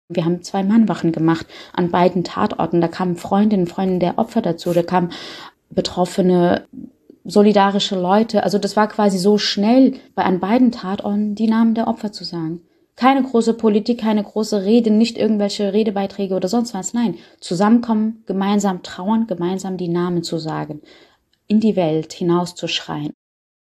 Wir haben 2 Mahnwachen gemacht an beiden Tatorten. Da kamen Freundinnen und Freunde der Opfer dazu, da kamen Betroffene, solidarische Leute. Also das war quasi so schnell, an beiden Tatorten die Namen der Opfer zu sagen. Keine große Politik, keine große Rede, nicht irgendwelche Redebeiträge oder sonst was. Nein, zusammenkommen, gemeinsam trauern, gemeinsam die Namen zu sagen, in die Welt hinauszuschreien.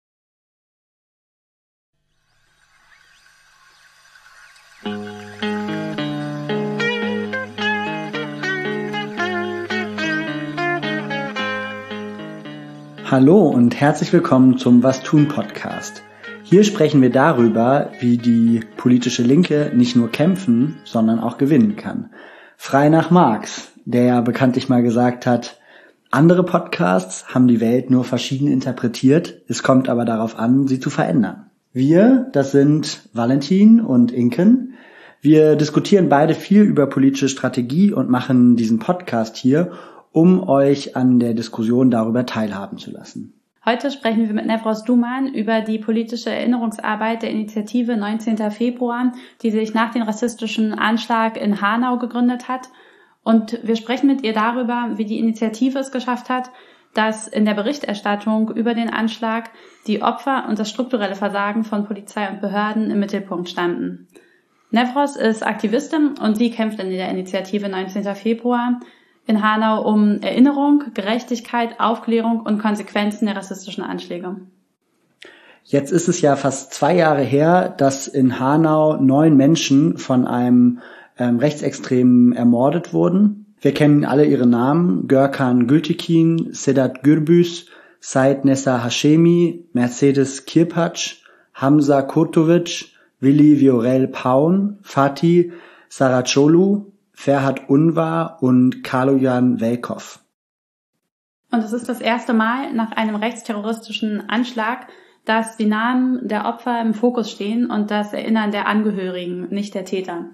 Hallo und herzlich willkommen zum Was tun Podcast. Hier sprechen wir darüber, wie die politische Linke nicht nur kämpfen, sondern auch gewinnen kann. Frei nach Marx, der ja bekanntlich mal gesagt hat, andere Podcasts haben die Welt nur verschieden interpretiert, es kommt aber darauf an, sie zu verändern. Wir, das sind Valentin und Inken. Wir diskutieren beide viel über politische Strategie und machen diesen Podcast hier, um euch an der Diskussion darüber teilhaben zu lassen. Heute sprechen wir mit Nevros Duman über die politische Erinnerungsarbeit der Initiative 19. Februar, die sich nach dem rassistischen Anschlag in Hanau gegründet hat. Und wir sprechen mit ihr darüber, wie die Initiative es geschafft hat, dass in der Berichterstattung über den Anschlag die Opfer und das strukturelle Versagen von Polizei und Behörden im Mittelpunkt standen. Nevros ist Aktivistin und sie kämpft in der Initiative 19. Februar in Hanau um Erinnerung, Gerechtigkeit, Aufklärung und Konsequenzen der rassistischen Anschläge. Jetzt ist es ja fast 2 Jahre her, dass in Hanau 9 Menschen von einem Rechtsextremen ermordet wurden. Wir kennen alle ihre Namen: Görkan Gültekin, Sedat Gürbüz, Said Nessa Hashemi, Mercedes Kirpac, Hamza Kurtovic, Willi Viorel Paun, Fatih Saracoglu, Ferhat Unvar und Kaloyan Velkov. Und es ist das erste Mal nach einem rechtsterroristischen Anschlag, dass die Namen der Opfer im Fokus stehen und das Erinnern der Angehörigen, nicht der Täter.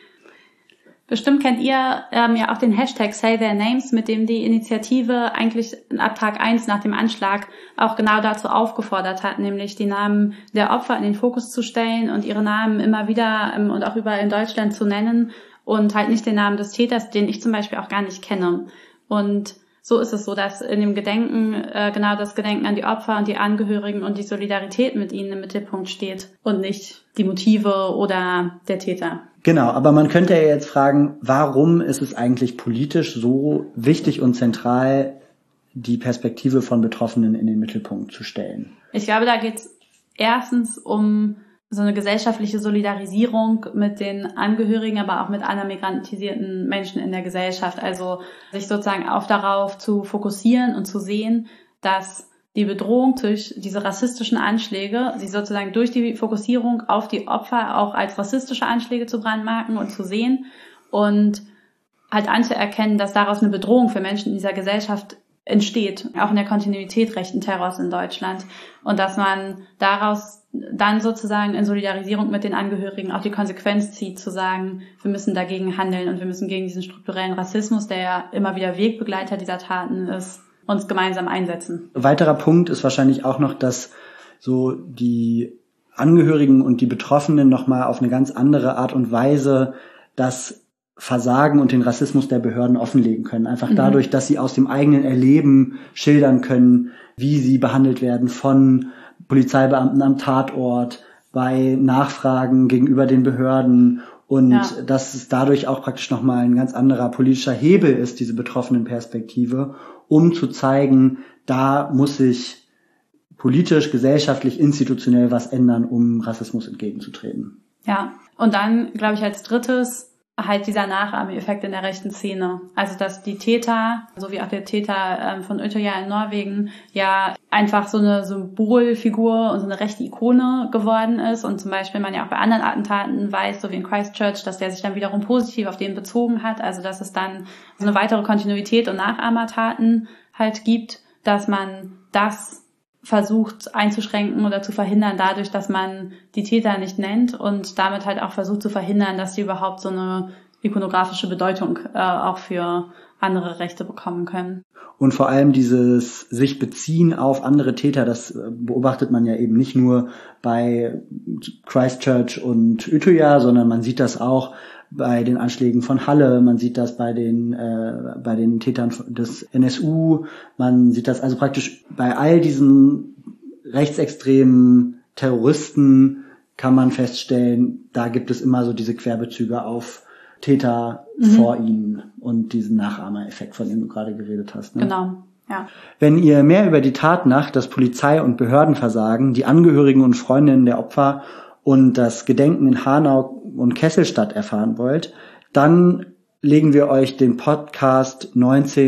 Bestimmt kennt ihr ja auch den Hashtag Say Their Names, mit dem die Initiative eigentlich ab Tag 1 nach dem Anschlag auch genau dazu aufgefordert hat, nämlich die Namen der Opfer in den Fokus zu stellen und ihre Namen immer wieder und auch überall in Deutschland zu nennen und halt nicht den Namen des Täters, den ich zum Beispiel auch gar nicht kenne. Und so ist es so, dass in dem Gedenken genau das Gedenken an die Opfer und die Angehörigen und die Solidarität mit ihnen im Mittelpunkt steht und nicht die Motive oder der Täter. Genau, aber man könnte ja jetzt fragen, warum ist es eigentlich politisch so wichtig und zentral, die Perspektive von Betroffenen in den Mittelpunkt zu stellen? Ich glaube, da geht es erstens um so eine gesellschaftliche Solidarisierung mit den Angehörigen, aber auch mit anderen migrantisierten Menschen in der Gesellschaft. Also sich sozusagen auch darauf zu fokussieren und zu sehen, dass die Bedrohung durch diese rassistischen Anschläge, sie sozusagen durch die Fokussierung auf die Opfer auch als rassistische Anschläge zu brandmarken und zu sehen und halt anzuerkennen, dass daraus eine Bedrohung für Menschen in dieser Gesellschaft entsteht, auch in der Kontinuität rechten Terrors in Deutschland, und dass man daraus dann sozusagen in Solidarisierung mit den Angehörigen auch die Konsequenz zieht, zu sagen, wir müssen dagegen handeln und wir müssen gegen diesen strukturellen Rassismus, der ja immer wieder Wegbegleiter dieser Taten ist, uns gemeinsam einsetzen. Ein weiterer Punkt ist wahrscheinlich auch noch, dass so die Angehörigen und die Betroffenen nochmal auf eine ganz andere Art und Weise das Versagen und den Rassismus der Behörden offenlegen können. Einfach dadurch, dass sie aus dem eigenen Erleben schildern können, wie sie behandelt werden von Polizeibeamten am Tatort, bei Nachfragen gegenüber den Behörden, und dass es dadurch auch praktisch nochmal ein ganz anderer politischer Hebel ist, diese betroffenen Perspektive, um zu zeigen, da muss sich politisch, gesellschaftlich, institutionell was ändern, um Rassismus entgegenzutreten. Ja, und dann, glaube ich, als drittes halt dieser Nachahmeffekt in der rechten Szene. Also, dass die Täter, so wie auch der Täter von Utøya in Norwegen, ja einfach so eine Symbolfigur und so eine rechte Ikone geworden ist, und zum Beispiel man ja auch bei anderen Attentaten weiß, so wie in Christchurch, dass der sich dann wiederum positiv auf den bezogen hat, also dass es dann so eine weitere Kontinuität und Nachahmertaten halt gibt, dass man das versucht einzuschränken oder zu verhindern dadurch, dass man die Täter nicht nennt und damit halt auch versucht zu verhindern, dass sie überhaupt so eine ikonografische Bedeutung auch für andere Rechte bekommen können. Und vor allem dieses sich beziehen auf andere Täter, das beobachtet man ja eben nicht nur bei Christchurch und Utøya, sondern man sieht das auch bei den Anschlägen von Halle, man sieht das bei den Tätern des NSU, man sieht das also praktisch bei all diesen rechtsextremen Terroristen kann man feststellen, da gibt es immer so diese Querbezüge auf Täter vor ihnen und diesen Nachahmereffekt, von dem du gerade geredet hast. Ne? Genau, ja. Wenn ihr mehr über die Tatnacht, das Polizei- und Behördenversagen, die Angehörigen und Freundinnen der Opfer und das Gedenken in Hanau und Kesselstadt erfahren wollt, dann legen wir euch den Podcast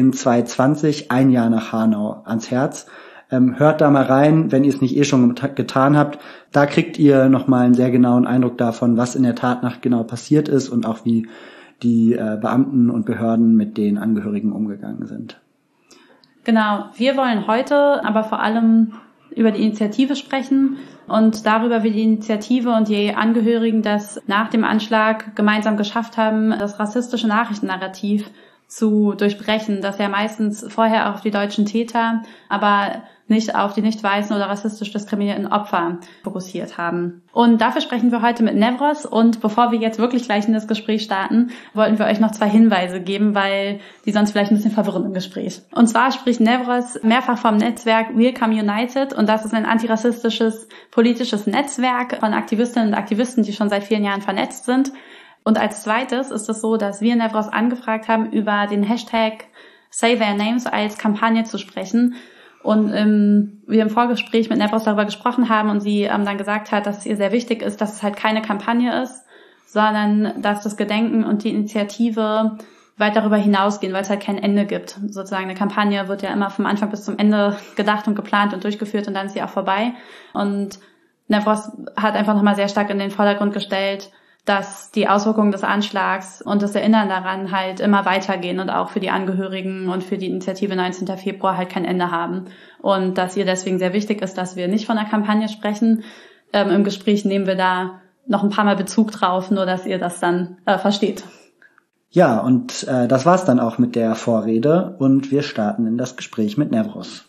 19220, ein Jahr nach Hanau, ans Herz. Hört da mal rein, wenn ihr es nicht schon getan habt. Da kriegt ihr nochmal einen sehr genauen Eindruck davon, was in der Tatnacht genau passiert ist und auch wie die Beamten und Behörden mit den Angehörigen umgegangen sind. Genau, wir wollen heute aber vor allem über die Initiative sprechen und darüber, wie die Initiative und die Angehörigen das nach dem Anschlag gemeinsam geschafft haben, das rassistische Nachrichtennarrativ zu durchbrechen, das ja meistens vorher auch auf die deutschen Täter, aber nicht auf die nicht weißen oder rassistisch diskriminierten Opfer fokussiert haben. Und dafür sprechen wir heute mit Nevros. Und bevor wir jetzt wirklich gleich in das Gespräch starten, wollten wir euch noch 2 Hinweise geben, weil die sonst vielleicht ein bisschen verwirren im Gespräch. Und zwar spricht Nevros mehrfach vom Netzwerk Welcome United. Und das ist ein antirassistisches politisches Netzwerk von Aktivistinnen und Aktivisten, die schon seit vielen Jahren vernetzt sind. Und als zweites ist es so, dass wir Nevros angefragt haben, über den Hashtag Say Their Names als Kampagne zu sprechen. Und wir im Vorgespräch mit Nevros darüber gesprochen haben und sie dann gesagt hat, dass es ihr sehr wichtig ist, dass es halt keine Kampagne ist, sondern dass das Gedenken und die Initiative weit darüber hinausgehen, weil es halt kein Ende gibt. Sozusagen eine Kampagne wird ja immer vom Anfang bis zum Ende gedacht und geplant und durchgeführt und dann ist sie auch vorbei. Und Nevros hat einfach nochmal sehr stark in den Vordergrund gestellt, dass die Auswirkungen des Anschlags und das Erinnern daran halt immer weitergehen und auch für die Angehörigen und für die Initiative 19. Februar halt kein Ende haben. Und dass ihr deswegen sehr wichtig ist, dass wir nicht von einer Kampagne sprechen. Im Gespräch nehmen wir da noch ein paar Mal Bezug drauf, nur dass ihr das dann versteht. Ja, und das war's dann auch mit der Vorrede und wir starten in das Gespräch mit Nevros.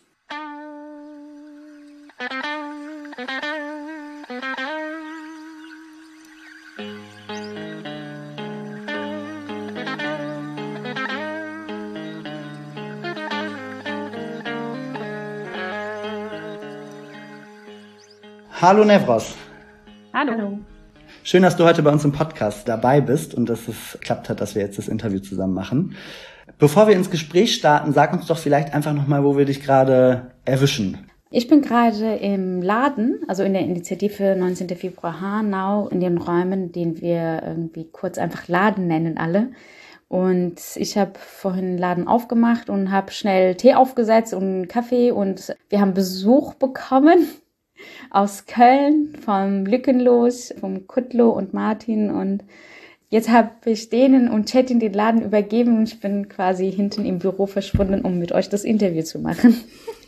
Hallo Nevros. Hallo. Schön, dass du heute bei uns im Podcast dabei bist und dass es geklappt hat, dass wir jetzt das Interview zusammen machen. Bevor wir ins Gespräch starten, sag uns doch vielleicht einfach nochmal, wo wir dich gerade erwischen. Ich bin gerade im Laden, also in der Initiative 19. Februar Hanau, in den Räumen, den wir irgendwie kurz einfach Laden nennen alle. Und ich habe vorhin den Laden aufgemacht und habe schnell Tee aufgesetzt und einen Kaffee und wir haben Besuch bekommen aus Köln, vom Lückenlos, vom Kutlo und Martin. Und jetzt habe ich denen und Chetin den Laden übergeben und ich bin quasi hinten im Büro verschwunden, um mit euch das Interview zu machen.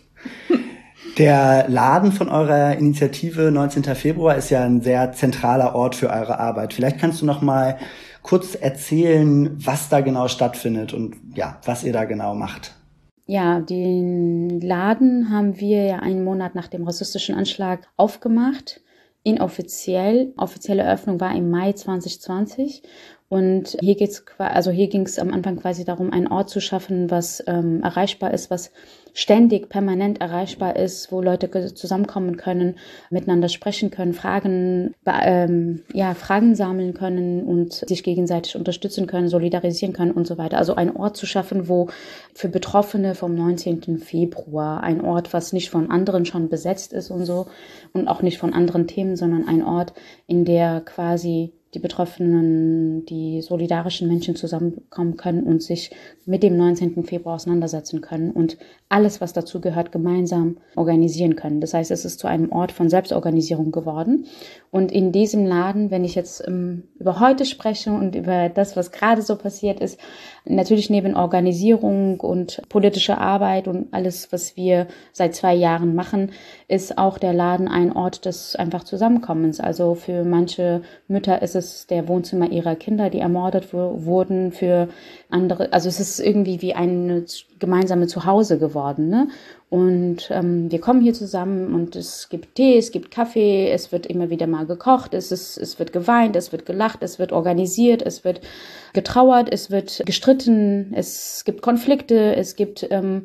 Der Laden von eurer Initiative 19. Februar ist ja ein sehr zentraler Ort für eure Arbeit. Vielleicht kannst du noch mal kurz erzählen, was da genau stattfindet und ja, was ihr da genau macht. Ja, den Laden haben wir ja einen Monat nach dem rassistischen Anschlag aufgemacht. Inoffiziell. Offizielle Eröffnung war im Mai 2020. Und hier ging es am Anfang quasi darum, einen Ort zu schaffen, was erreichbar ist, was ständig, permanent erreichbar ist, wo Leute zusammenkommen können, miteinander sprechen können, Fragen sammeln können und sich gegenseitig unterstützen können, solidarisieren können und so weiter. Also ein Ort zu schaffen, wo für Betroffene vom 19. Februar, ein Ort, was nicht von anderen schon besetzt ist und so und auch nicht von anderen Themen, sondern ein Ort, in der quasi die Betroffenen, die solidarischen Menschen zusammenkommen können und sich mit dem 19. Februar auseinandersetzen können und alles, was dazu gehört, gemeinsam organisieren können. Das heißt, es ist zu einem Ort von Selbstorganisierung geworden. Und in diesem Laden, wenn ich jetzt über heute spreche und über das, was gerade so passiert ist, natürlich neben Organisierung und politischer Arbeit und alles, was wir seit 2 Jahren machen, ist auch der Laden ein Ort des einfach Zusammenkommens. Also für manche Mütter ist es ist der Wohnzimmer ihrer Kinder, die ermordet wurden für andere. Also es ist irgendwie wie ein gemeinsame Zuhause geworden, ne? Und wir kommen hier zusammen und es gibt Tee, es gibt Kaffee, es wird immer wieder mal gekocht, es wird geweint, es wird gelacht, es wird organisiert, es wird getrauert, es wird gestritten, es gibt Konflikte, es gibt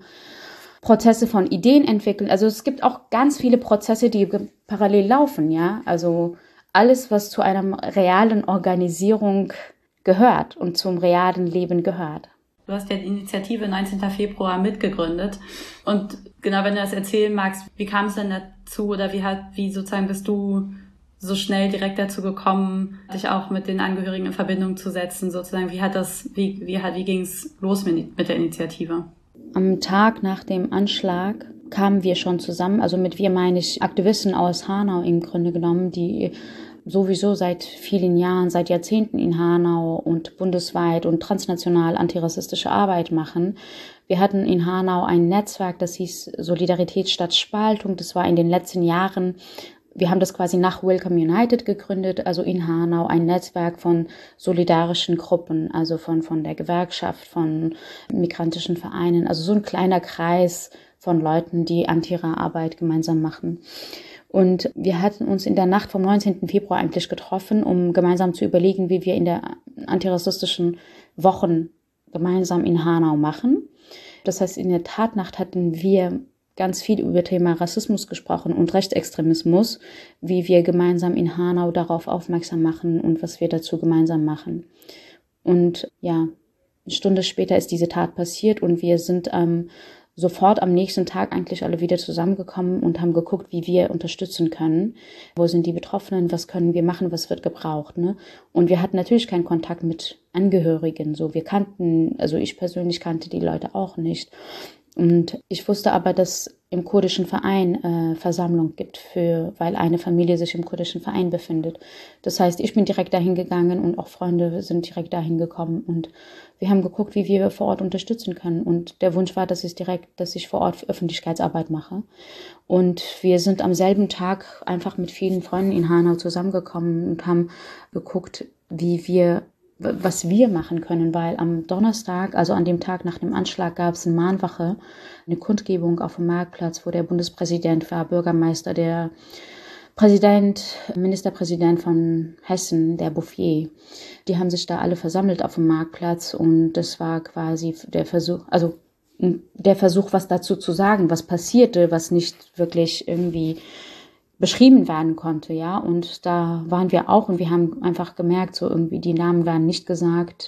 Prozesse von Ideen entwickeln. Also es gibt auch ganz viele Prozesse, die parallel laufen, ja. Also alles, was zu einer realen Organisierung gehört und zum realen Leben gehört. Du hast ja die Initiative 19. Februar mitgegründet. Und genau, wenn du das erzählen magst, wie kam es denn dazu oder wie sozusagen bist du so schnell direkt dazu gekommen, dich auch mit den Angehörigen in Verbindung zu setzen, sozusagen? Wie ging es los mit der Initiative? Am Tag nach dem Anschlag kamen wir schon zusammen, also mit wir meine ich Aktivisten aus Hanau im Grunde genommen, die sowieso seit vielen Jahren, seit Jahrzehnten in Hanau und bundesweit und transnational antirassistische Arbeit machen. Wir hatten in Hanau ein Netzwerk, das hieß Solidarität statt Spaltung. Das war in den letzten Jahren, wir haben das quasi nach Welcome United gegründet, also in Hanau ein Netzwerk von solidarischen Gruppen, also von der Gewerkschaft, von migrantischen Vereinen, also so ein kleiner Kreis von Leuten, die Antira-Arbeit gemeinsam machen. Und wir hatten uns in der Nacht vom 19. Februar eigentlich getroffen, um gemeinsam zu überlegen, wie wir in der antirassistischen Wochen gemeinsam in Hanau machen. Das heißt, in der Tatnacht hatten wir ganz viel über Thema Rassismus gesprochen und Rechtsextremismus, wie wir gemeinsam in Hanau darauf aufmerksam machen und was wir dazu gemeinsam machen. Und ja, eine Stunde später ist diese Tat passiert und wir sind sofort am nächsten Tag eigentlich alle wieder zusammengekommen und haben geguckt, wie wir unterstützen können. Wo sind die Betroffenen? Was können wir machen? Was wird gebraucht? Ne? Und wir hatten natürlich keinen Kontakt mit Angehörigen. So, also ich persönlich kannte die Leute auch nicht. Und ich wusste aber, dass im kurdischen Verein Versammlung gibt, weil eine Familie sich im kurdischen Verein befindet. Das heißt, ich bin direkt dahin gegangen und auch Freunde sind direkt dahin gekommen und wir haben geguckt, wie wir vor Ort unterstützen können. Und der Wunsch war, dass ich vor Ort Öffentlichkeitsarbeit mache. Und wir sind am selben Tag einfach mit vielen Freunden in Hanau zusammengekommen und haben geguckt, was wir machen können, weil am Donnerstag, also an dem Tag nach dem Anschlag, gab es eine Mahnwache, eine Kundgebung auf dem Marktplatz, wo der Bundespräsident war, Bürgermeister, der Ministerpräsident von Hessen, der Bouffier. Die haben sich da alle versammelt auf dem Marktplatz und das war quasi der Versuch, was dazu zu sagen, was passierte, was nicht wirklich irgendwie beschrieben werden konnte, ja, und da waren wir auch und wir haben einfach gemerkt, so irgendwie die Namen werden nicht gesagt,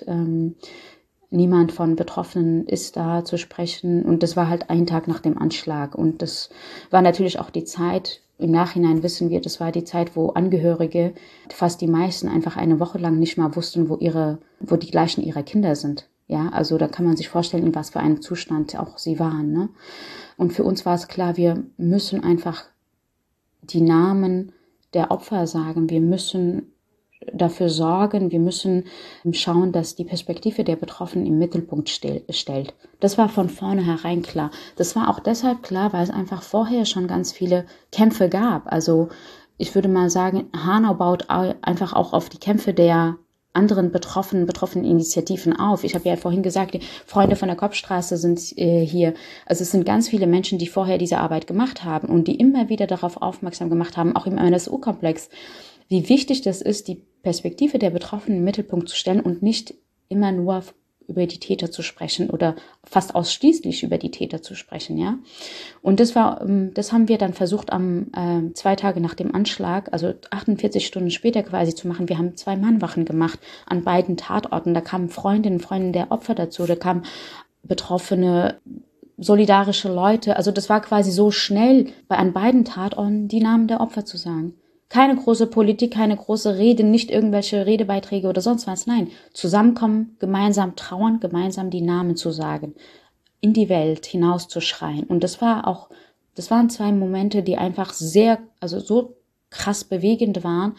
niemand von Betroffenen ist da zu sprechen und das war halt ein Tag nach dem Anschlag und das war natürlich auch die Zeit, im Nachhinein wissen wir, das war die Zeit, wo Angehörige, fast die meisten, einfach eine Woche lang nicht mal wussten, wo die Leichen ihrer Kinder sind, ja, also da kann man sich vorstellen, in was für einem Zustand auch sie waren, ne, und für uns war es klar, wir müssen einfach die Namen der Opfer sagen. Wir müssen dafür sorgen, wir müssen schauen, dass die Perspektive der Betroffenen im Mittelpunkt stellt. Das war von vornherein klar. Das war auch deshalb klar, weil es einfach vorher schon ganz viele Kämpfe gab. Also ich würde mal sagen, Hanau baut einfach auch auf die Kämpfe der anderen betroffenen Initiativen auf. Ich habe ja vorhin gesagt, die Freunde von der Kopfstraße sind hier. Also es sind ganz viele Menschen, die vorher diese Arbeit gemacht haben und die immer wieder darauf aufmerksam gemacht haben, auch im NSU-Komplex, wie wichtig das ist, die Perspektive der Betroffenen im Mittelpunkt zu stellen und nicht immer nur über die Täter zu sprechen oder fast ausschließlich über die Täter zu sprechen, ja. Und das haben wir dann versucht, 2 Tage nach dem Anschlag, also 48 Stunden später quasi zu machen. Wir haben 2 Mahnwachen gemacht an beiden Tatorten. Da kamen Freundinnen der Opfer dazu, da kamen Betroffene, solidarische Leute. Also das war quasi so schnell, an beiden Tatorten die Namen der Opfer zu sagen. Keine große Politik, keine große Rede, nicht irgendwelche Redebeiträge oder sonst was. Nein, zusammenkommen, gemeinsam trauern, gemeinsam die Namen zu sagen, in die Welt hinauszuschreien. Und das waren 2 Momente, die einfach so krass bewegend waren,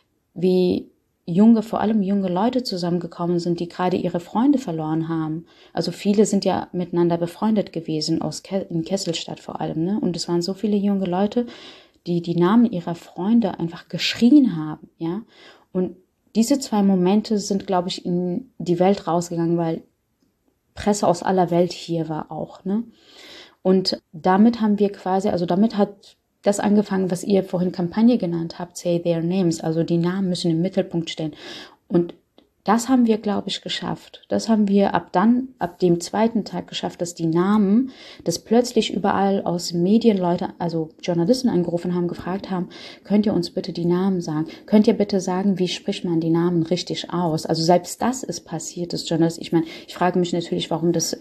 wie vor allem junge Leute zusammengekommen sind, die gerade ihre Freunde verloren haben. Also viele sind ja miteinander befreundet gewesen, in Kesselstadt vor allem, ne? Und es waren so viele junge Leute, die Namen ihrer Freunde einfach geschrien haben, ja. Und diese 2 Momente sind, glaube ich, in die Welt rausgegangen, weil Presse aus aller Welt hier war auch, ne? Und damit haben wir quasi, also damit hat das angefangen, was ihr vorhin Kampagne genannt habt, Say Their Names, also die Namen müssen im Mittelpunkt stehen. Und das haben wir, glaube ich, geschafft. Das haben wir ab dem zweiten Tag geschafft, dass die Namen, dass plötzlich überall aus Medien Leute, also Journalisten angerufen haben, gefragt haben, könnt ihr uns bitte die Namen sagen? Könnt ihr bitte sagen, wie spricht man die Namen richtig aus? Also selbst das ist passiert, das Journalist. Ich meine, ich frage mich natürlich, warum das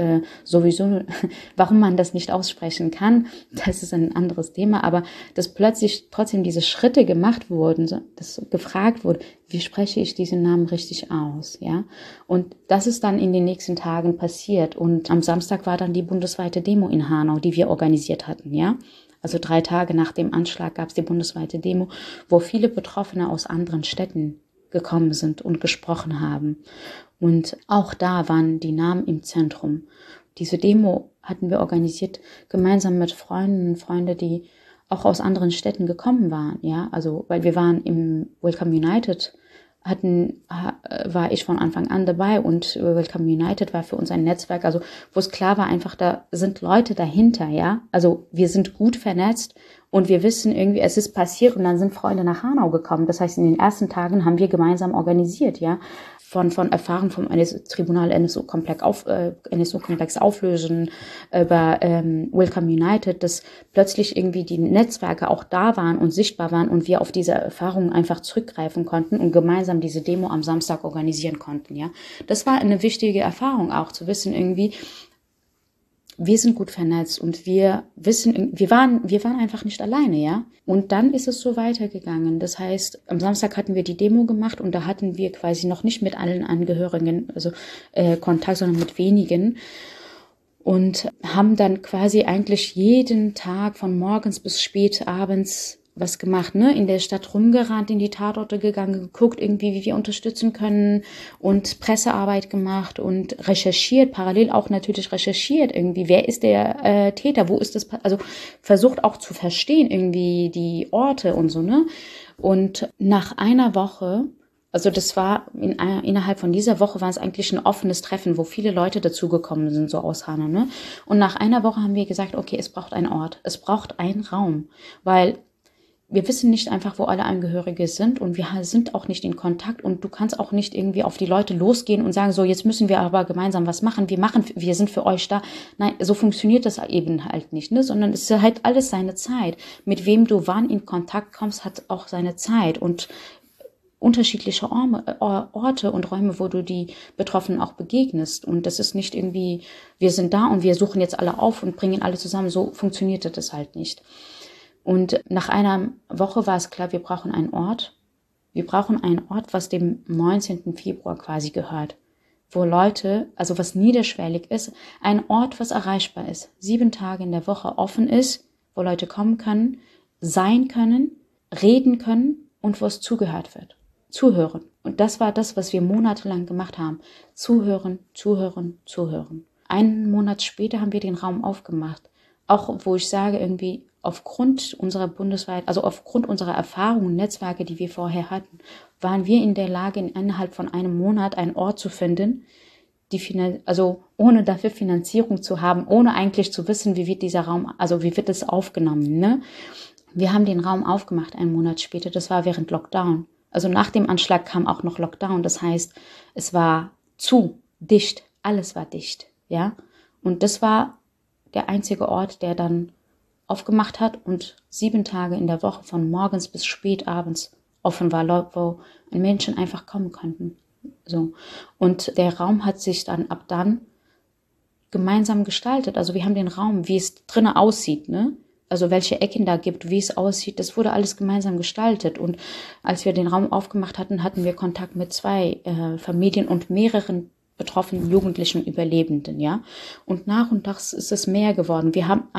warum man das nicht aussprechen kann. Das ist ein anderes Thema, aber dass plötzlich trotzdem diese Schritte gemacht wurden, dass gefragt wurde, wie spreche ich diesen Namen richtig aus, ja? Und das ist dann in den nächsten Tagen passiert. Und am Samstag war dann die bundesweite Demo in Hanau, die wir organisiert hatten, ja? Also 3 Tage nach dem Anschlag gab es die bundesweite Demo, wo viele Betroffene aus anderen Städten gekommen sind und gesprochen haben. Und auch da waren die Namen im Zentrum. Diese Demo hatten wir organisiert gemeinsam mit Freundinnen und Freunden, die auch aus anderen Städten gekommen waren, ja, also weil wir waren im Welcome United, war ich von Anfang an dabei und Welcome United war für uns ein Netzwerk, also wo es klar war einfach, da sind Leute dahinter, ja, also wir sind gut vernetzt und wir wissen irgendwie, es ist passiert und dann sind Freunde nach Hanau gekommen, das heißt, in den ersten Tagen haben wir gemeinsam organisiert, ja, von Erfahrung vom Tribunal NSU-Komplex auflösen, über Welcome United, dass plötzlich irgendwie die Netzwerke auch da waren und sichtbar waren und wir auf diese Erfahrungen einfach zurückgreifen konnten und gemeinsam diese Demo am Samstag organisieren konnten, ja. Das war eine wichtige Erfahrung auch, zu wissen irgendwie, wir sind gut vernetzt und wir wissen, wir waren einfach nicht alleine, ja. Und dann ist es so weitergegangen. Das heißt, am Samstag hatten wir die Demo gemacht und da hatten wir quasi noch nicht mit allen Angehörigen, also Kontakt, sondern mit wenigen. Und haben dann quasi eigentlich jeden Tag von morgens bis spät abends was gemacht, ne? In der Stadt rumgerannt, in die Tatorte gegangen, geguckt irgendwie, wie wir unterstützen können und Pressearbeit gemacht und recherchiert, parallel auch natürlich recherchiert irgendwie, wer ist der Täter, wo ist das, also versucht auch zu verstehen irgendwie die Orte und so, ne? Und nach einer Woche, also das war innerhalb von dieser Woche war es eigentlich ein offenes Treffen, wo viele Leute dazugekommen sind, so aus Hanau, ne? Und nach einer Woche haben wir gesagt, okay, es braucht einen Ort, es braucht einen Raum, weil wir wissen nicht einfach, wo alle Angehörige sind und wir sind auch nicht in Kontakt und du kannst auch nicht irgendwie auf die Leute losgehen und sagen, so jetzt müssen wir aber gemeinsam was machen, wir sind für euch da. Nein, so funktioniert das eben halt nicht, ne? Sondern es ist halt alles seine Zeit. Mit wem du wann in Kontakt kommst, hat auch seine Zeit und unterschiedliche Orte und Räume, wo du die Betroffenen auch begegnest. Und das ist nicht irgendwie, wir sind da und wir suchen jetzt alle auf und bringen alle zusammen. So funktionierte das halt nicht. Und nach einer Woche war es klar, wir brauchen einen Ort. Wir brauchen einen Ort, was dem 19. Februar quasi gehört. Wo Leute, also was niederschwellig ist, ein Ort, was erreichbar ist. 7 Tage in der Woche offen ist, wo Leute kommen können, sein können, reden können und wo es zugehört wird. Zuhören. Und das war das, was wir monatelang gemacht haben. Zuhören, zuhören, zuhören. 1 Monat später haben wir den Raum aufgemacht. Auch wo ich sage, irgendwie aufgrund unserer aufgrund unserer Erfahrungen, Netzwerke, die wir vorher hatten, waren wir in der Lage, innerhalb von einem Monat einen Ort zu finden, also ohne dafür Finanzierung zu haben, ohne eigentlich zu wissen, wie wird dieser Raum, also wie wird es aufgenommen, ne? Wir haben den Raum aufgemacht 1 Monat später, das war während Lockdown. Also nach dem Anschlag kam auch noch Lockdown, das heißt, es war dicht, alles war dicht, ja? Und das war der einzige Ort, der dann aufgemacht hat und 7 Tage in der Woche von morgens bis spät abends offen war, wo Menschen einfach kommen konnten. So. Und der Raum hat sich dann ab dann gemeinsam gestaltet. Also wir haben den Raum, wie es drinnen aussieht, ne? Also welche Ecken da gibt, wie es aussieht, das wurde alles gemeinsam gestaltet. Und als wir den Raum aufgemacht hatten, hatten wir Kontakt mit 2 Familien und mehreren betroffenen jugendlichen Überlebenden, ja. Und nach ist es mehr geworden. Wir haben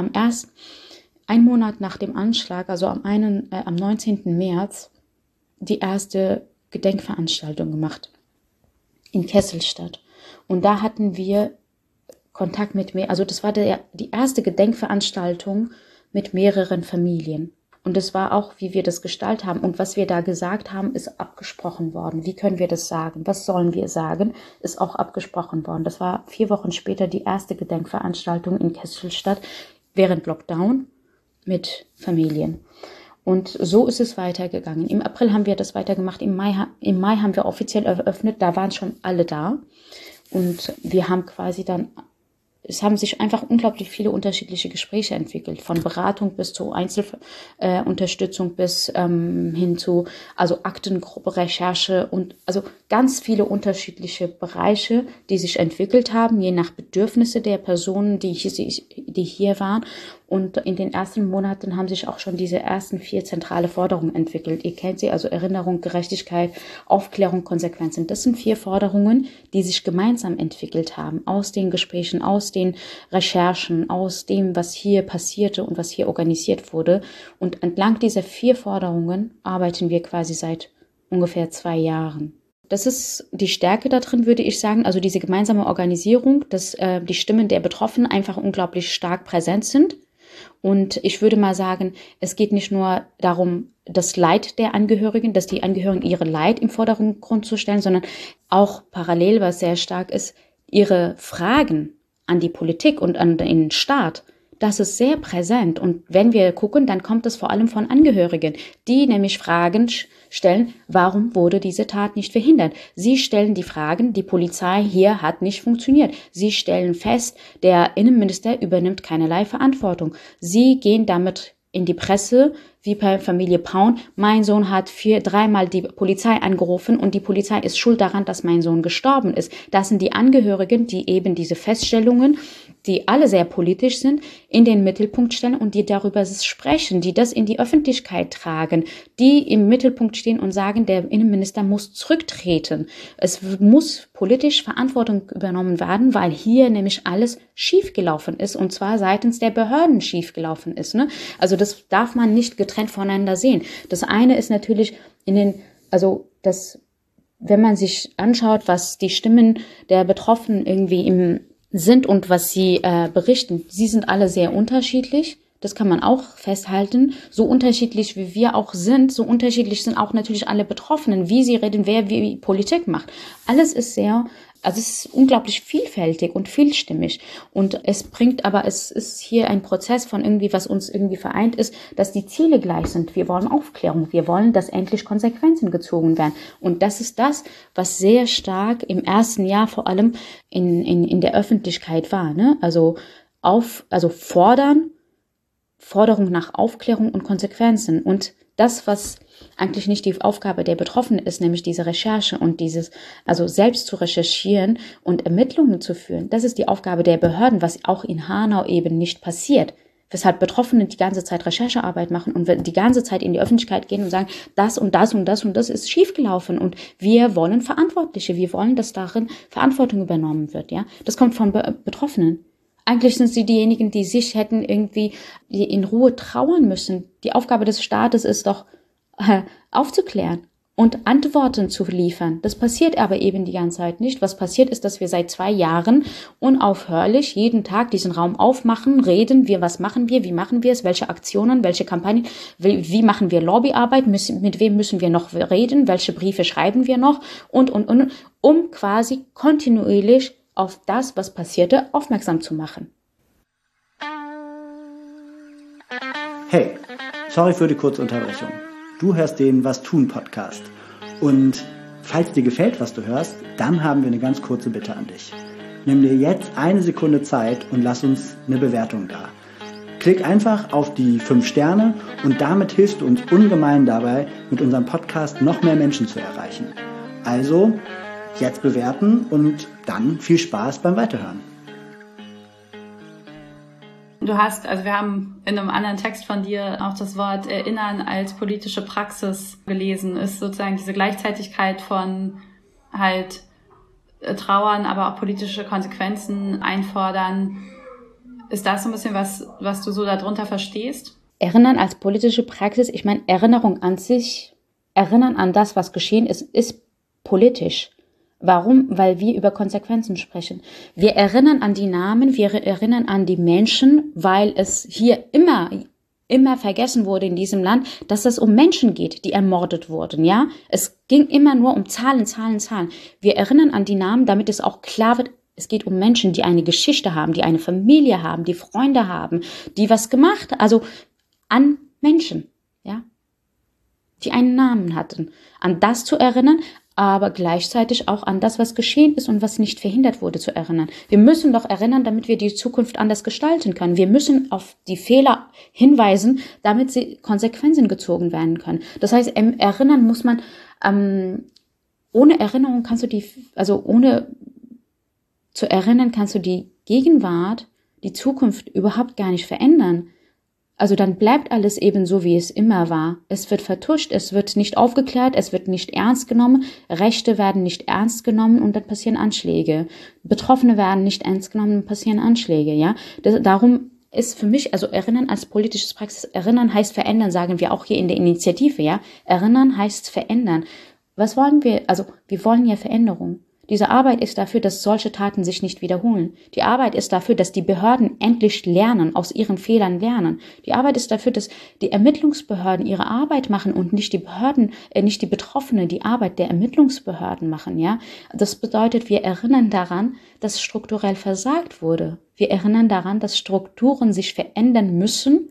einen Monat nach dem Anschlag, also am 19. März, die erste Gedenkveranstaltung gemacht in Kesselstadt. Und da hatten wir Kontakt mit also das war die erste Gedenkveranstaltung mit mehreren Familien. Und das war auch, wie wir das gestaltet haben. Und was wir da gesagt haben, ist abgesprochen worden. Wie können wir das sagen? Was sollen wir sagen? Ist auch abgesprochen worden. Das war 4 Wochen später die erste Gedenkveranstaltung in Kesselstadt während Lockdown mit Familien. Und so ist es weitergegangen. Im April haben wir das weitergemacht. Im Mai haben wir offiziell eröffnet. Da waren schon alle da. Und wir haben quasi dann, es haben sich einfach unglaublich viele unterschiedliche Gespräche entwickelt. Von Beratung bis zu Einzelunterstützung bis hin zu, also Aktengruppe, Recherche und also ganz viele unterschiedliche Bereiche, die sich entwickelt haben, je nach Bedürfnisse der Personen, die hier waren. Und in den ersten Monaten haben sich auch schon diese ersten 4 zentrale Forderungen entwickelt. Ihr kennt sie, also Erinnerung, Gerechtigkeit, Aufklärung, Konsequenzen. Das sind 4 Forderungen, die sich gemeinsam entwickelt haben, aus den Gesprächen, aus den Recherchen, aus dem, was hier passierte und was hier organisiert wurde. Und entlang dieser 4 Forderungen arbeiten wir quasi seit ungefähr 2 Jahren. Das ist die Stärke da drin, würde ich sagen. Also diese gemeinsame Organisierung, dass die Stimmen der Betroffenen einfach unglaublich stark präsent sind. Und ich würde mal sagen, es geht nicht nur darum, das Leid der Angehörigen, dass die Angehörigen ihre Leid im Vordergrund zu stellen, sondern auch parallel, was sehr stark ist, ihre Fragen an die Politik und an den Staat. Das ist sehr präsent. Und wenn wir gucken, dann kommt es vor allem von Angehörigen, die nämlich Fragen stellen, warum wurde diese Tat nicht verhindert? Sie stellen die Fragen, die Polizei hier hat nicht funktioniert. Sie stellen fest, der Innenminister übernimmt keinerlei Verantwortung. Sie gehen damit in die Presse, wie bei Familie Paun. Mein Sohn hat 3-mal die Polizei angerufen und die Polizei ist schuld daran, dass mein Sohn gestorben ist. Das sind die Angehörigen, die eben diese Feststellungen, die alle sehr politisch sind, in den Mittelpunkt stellen und die darüber sprechen, die das in die Öffentlichkeit tragen, die im Mittelpunkt stehen und sagen, der Innenminister muss zurücktreten. Es muss politisch Verantwortung übernommen werden, weil hier nämlich alles schiefgelaufen ist und zwar seitens der Behörden schiefgelaufen ist. Ne? Also das darf man nicht getrennt voneinander sehen. Das eine ist natürlich wenn man sich anschaut, was die Stimmen der Betroffenen irgendwie sind und was sie berichten, sie sind alle sehr unterschiedlich. Das kann man auch festhalten. So unterschiedlich wie wir auch sind, so unterschiedlich sind auch natürlich alle Betroffenen, wie sie reden, wer wie Politik macht. Alles ist es ist unglaublich vielfältig und vielstimmig. Und es ist hier ein Prozess von irgendwie, was uns irgendwie vereint ist, dass die Ziele gleich sind. Wir wollen Aufklärung. Wir wollen, dass endlich Konsequenzen gezogen werden. Und das ist das, was sehr stark im ersten Jahr vor allem in der Öffentlichkeit war, ne? Forderung nach Aufklärung und Konsequenzen. Und das, was eigentlich nicht die Aufgabe der Betroffenen ist, nämlich diese Recherche und selbst zu recherchieren und Ermittlungen zu führen, das ist die Aufgabe der Behörden, was auch in Hanau eben nicht passiert. Weshalb Betroffene die ganze Zeit Recherchearbeit machen und die ganze Zeit in die Öffentlichkeit gehen und sagen, das und das und das und das ist schiefgelaufen und wir wollen Verantwortliche, wir wollen, dass darin Verantwortung übernommen wird. Ja, das kommt von Betroffenen. Eigentlich sind sie diejenigen, die sich hätten irgendwie in Ruhe trauern müssen. Die Aufgabe des Staates ist doch, aufzuklären und Antworten zu liefern. Das passiert aber eben die ganze Zeit nicht. Was passiert ist, dass wir seit 2 Jahren unaufhörlich jeden Tag diesen Raum aufmachen, reden, wie machen wir es, welche Aktionen, welche Kampagnen, wie machen wir Lobbyarbeit, mit wem müssen wir noch reden, welche Briefe schreiben wir noch und, um quasi kontinuierlich auf das, was passierte, aufmerksam zu machen. Hey, sorry für die kurze Unterbrechung. Du hörst den Was tun Podcast. Und falls dir gefällt, was du hörst, dann haben wir eine ganz kurze Bitte an dich. Nimm dir jetzt 1 Sekunde Zeit und lass uns eine Bewertung da. Klick einfach auf die 5 Sterne und damit hilfst du uns ungemein dabei, mit unserem Podcast noch mehr Menschen zu erreichen. Also, jetzt bewerten und dann viel Spaß beim Weiterhören. Wir haben in einem anderen Text von dir auch das Wort Erinnern als politische Praxis gelesen. Ist sozusagen diese Gleichzeitigkeit von halt Trauern, aber auch politische Konsequenzen einfordern. Ist das so ein bisschen was du so darunter verstehst? Erinnern als politische Praxis, ich meine, Erinnerung an sich, Erinnern an das, was geschehen ist politisch. Warum? Weil wir über Konsequenzen sprechen. Wir erinnern an die Namen, wir erinnern an die Menschen, weil es hier immer immer vergessen wurde in diesem Land, dass es um Menschen geht, die ermordet wurden, ja. Es ging immer nur um Zahlen, Zahlen, Zahlen. Wir erinnern an die Namen, damit es auch klar wird, es geht um Menschen, die eine Geschichte haben, die eine Familie haben, die Freunde haben, die was gemacht, also an Menschen, ja, die einen Namen hatten. An das zu erinnern, aber gleichzeitig auch an das, was geschehen ist und was nicht verhindert wurde, zu erinnern. Wir müssen doch erinnern, damit wir die Zukunft anders gestalten können. Wir müssen auf die Fehler hinweisen, damit sie Konsequenzen gezogen werden können. Das heißt, erinnern muss man, ohne Erinnerung kannst du ohne zu erinnern, kannst du die Gegenwart, die Zukunft überhaupt gar nicht verändern. Also dann bleibt alles eben so, wie es immer war. Es wird vertuscht, es wird nicht aufgeklärt, es wird nicht ernst genommen, Rechte werden nicht ernst genommen und dann passieren Anschläge. Betroffene werden nicht ernst genommen und passieren Anschläge, ja. Darum ist für mich, also Erinnern als politisches Praxis, Erinnern heißt verändern, sagen wir auch hier in der Initiative, ja. Erinnern heißt verändern. Was wollen wir? Also wir wollen ja Veränderung. Diese Arbeit ist dafür, dass solche Taten sich nicht wiederholen. Die Arbeit ist dafür, dass die Behörden endlich lernen, aus ihren Fehlern lernen. Die Arbeit ist dafür, dass die Ermittlungsbehörden ihre Arbeit machen und nicht die Behörden, nicht die Betroffenen die Arbeit der Ermittlungsbehörden machen, ja. Das bedeutet, wir erinnern daran, dass strukturell versagt wurde. Wir erinnern daran, dass Strukturen sich verändern müssen,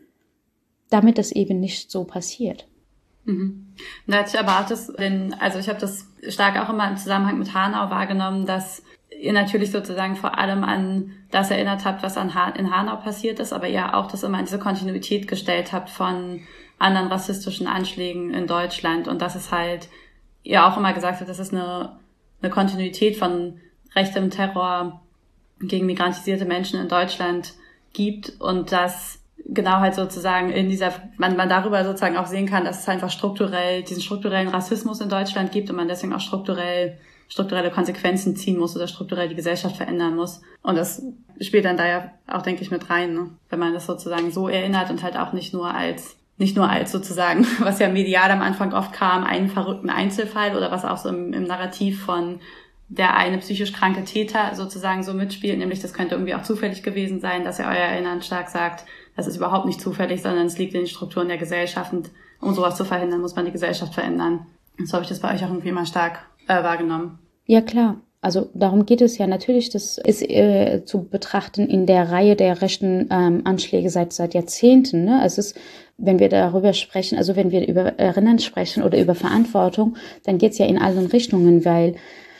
damit es eben nicht so passiert. Mhm. Da hatte ich aber auch ich habe das stark auch immer im Zusammenhang mit Hanau wahrgenommen, dass ihr natürlich sozusagen vor allem an das erinnert habt, was in Hanau passiert ist, aber ihr auch das immer in diese Kontinuität gestellt habt von anderen rassistischen Anschlägen in Deutschland und dass es halt, ihr auch immer gesagt habt, dass es eine Kontinuität von rechtem Terror gegen migrantisierte Menschen in Deutschland gibt und dass genau halt sozusagen man darüber sozusagen auch sehen kann, dass es einfach diesen strukturellen Rassismus in Deutschland gibt und man deswegen auch strukturelle Konsequenzen ziehen muss oder strukturell die Gesellschaft verändern muss. Und das spielt dann da ja auch, denke ich, mit rein, ne? Wenn man das sozusagen so erinnert und halt auch nicht nur als sozusagen, was ja medial am Anfang oft kam, einen verrückten Einzelfall oder was auch so im Narrativ von der eine psychisch kranke Täter sozusagen so mitspielt, nämlich das könnte irgendwie auch zufällig gewesen sein, dass ihr euer Erinnern stark sagt, das ist überhaupt nicht zufällig, sondern es liegt in den Strukturen der Gesellschaft und um sowas zu verhindern, muss man die Gesellschaft verändern. Und so habe ich das bei euch auch irgendwie mal stark wahrgenommen. Ja, klar. Also darum geht es ja natürlich, das ist zu betrachten in der Reihe der rechten Anschläge seit Jahrzehnten. Ne? Es ist, wenn wir darüber sprechen, also wenn wir über Erinnern sprechen oder über Verantwortung, dann geht es ja in allen Richtungen, weil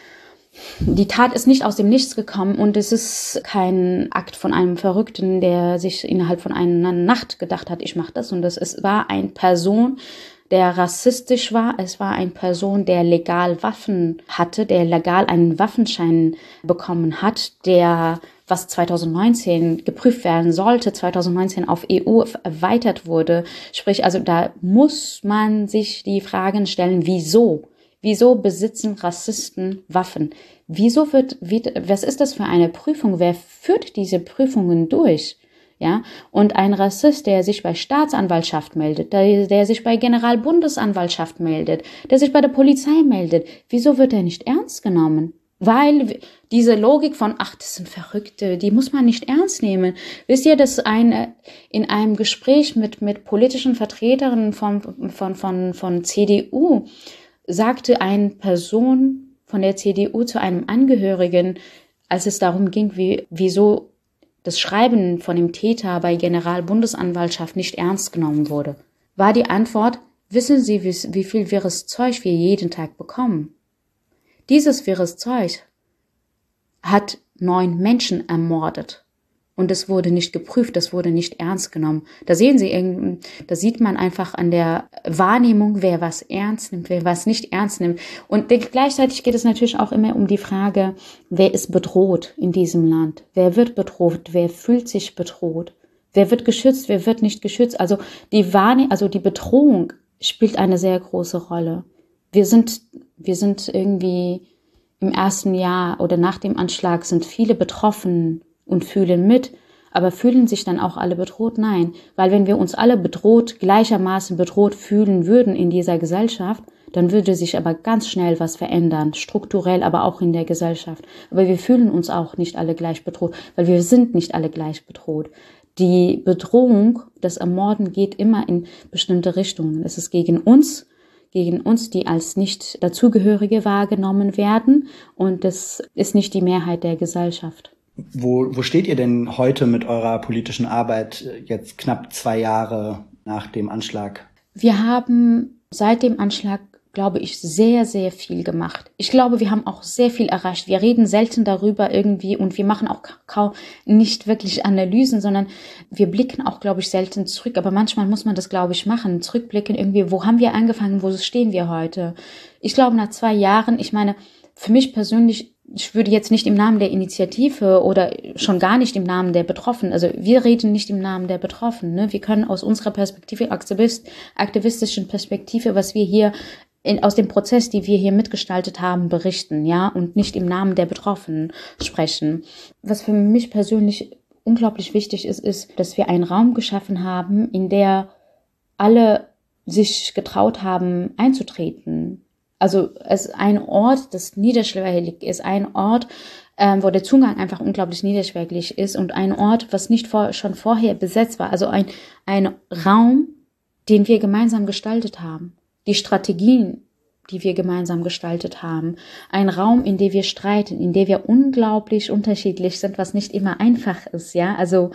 die Tat ist nicht aus dem Nichts gekommen und es ist kein Akt von einem Verrückten, der sich innerhalb von einer Nacht gedacht hat, ich mache das. Und es war eine Person, der rassistisch war. Es war eine Person, der legal Waffen hatte, der legal einen Waffenschein bekommen hat, der, was 2019 geprüft werden sollte, 2019 auf EU erweitert wurde. Sprich, also da muss man sich die Fragen stellen, wieso? Wieso besitzen Rassisten Waffen? Was ist das für eine Prüfung? Wer führt diese Prüfungen durch? Ja, und ein Rassist, der sich bei Staatsanwaltschaft meldet, der sich bei Generalbundesanwaltschaft meldet, der sich bei der Polizei meldet, wieso wird er nicht ernst genommen? Weil diese Logik von, das sind Verrückte, die muss man nicht ernst nehmen. Wisst ihr, dass in einem Gespräch mit politischen Vertreterinnen von CDU sagte eine Person von der CDU zu einem Angehörigen, als es darum ging, wieso das Schreiben von dem Täter bei Generalbundesanwaltschaft nicht ernst genommen wurde, war die Antwort, wissen Sie, wie viel wirres Zeug wir jeden Tag bekommen? Dieses wirres Zeug hat 9 Menschen ermordet. Und es wurde nicht geprüft, das wurde nicht ernst genommen. Da sieht man einfach an der Wahrnehmung, wer was ernst nimmt, wer was nicht ernst nimmt. Und gleichzeitig geht es natürlich auch immer um die Frage, wer ist bedroht in diesem Land? Wer wird bedroht? Wer fühlt sich bedroht? Wer wird geschützt? Wer wird nicht geschützt? Also die Bedrohung spielt eine sehr große Rolle. Wir sind irgendwie im ersten Jahr oder nach dem Anschlag sind viele betroffen und fühlen mit, aber fühlen sich dann auch alle bedroht? Nein, weil wenn wir uns alle gleichermaßen bedroht fühlen würden in dieser Gesellschaft, dann würde sich aber ganz schnell was verändern, strukturell, aber auch in der Gesellschaft. Aber wir fühlen uns auch nicht alle gleich bedroht, weil wir sind nicht alle gleich bedroht. die Bedrohung, das Ermorden geht immer in bestimmte Richtungen. Es ist gegen uns, die als nicht dazugehörige wahrgenommen werden, und das ist nicht die Mehrheit der Gesellschaft. Wo steht ihr denn heute mit eurer politischen Arbeit jetzt knapp 2 Jahre nach dem Anschlag? Wir haben seit dem Anschlag, glaube ich, sehr, sehr viel gemacht. Ich glaube, wir haben auch sehr viel erreicht. Wir reden selten darüber irgendwie und wir machen auch kaum nicht wirklich Analysen, sondern wir blicken auch, glaube ich, selten zurück. Aber manchmal muss man das, glaube ich, machen. Zurückblicken irgendwie, wo haben wir angefangen, wo stehen wir heute? Ich glaube, nach 2 Jahren, ich meine, für mich persönlich, ich würde jetzt nicht im Namen der Initiative oder schon gar nicht im Namen der Betroffenen, also wir reden nicht im Namen der Betroffenen, ne? Wir können aus unserer Perspektive, aktivistischen Perspektive, was wir hier aus dem Prozess, die wir hier mitgestaltet haben, berichten, ja, und nicht im Namen der Betroffenen sprechen. Was für mich persönlich unglaublich wichtig ist, dass wir einen Raum geschaffen haben, in der alle sich getraut haben, einzutreten. Also es ist ein Ort, das niederschwellig ist, ein Ort, wo der Zugang einfach unglaublich niederschwellig ist und ein Ort, was nicht schon vorher besetzt war. Also ein Raum, den wir gemeinsam gestaltet haben. Die Strategien, die wir gemeinsam gestaltet haben. Ein Raum, in dem wir streiten, in dem wir unglaublich unterschiedlich sind, was nicht immer einfach ist, ja. Also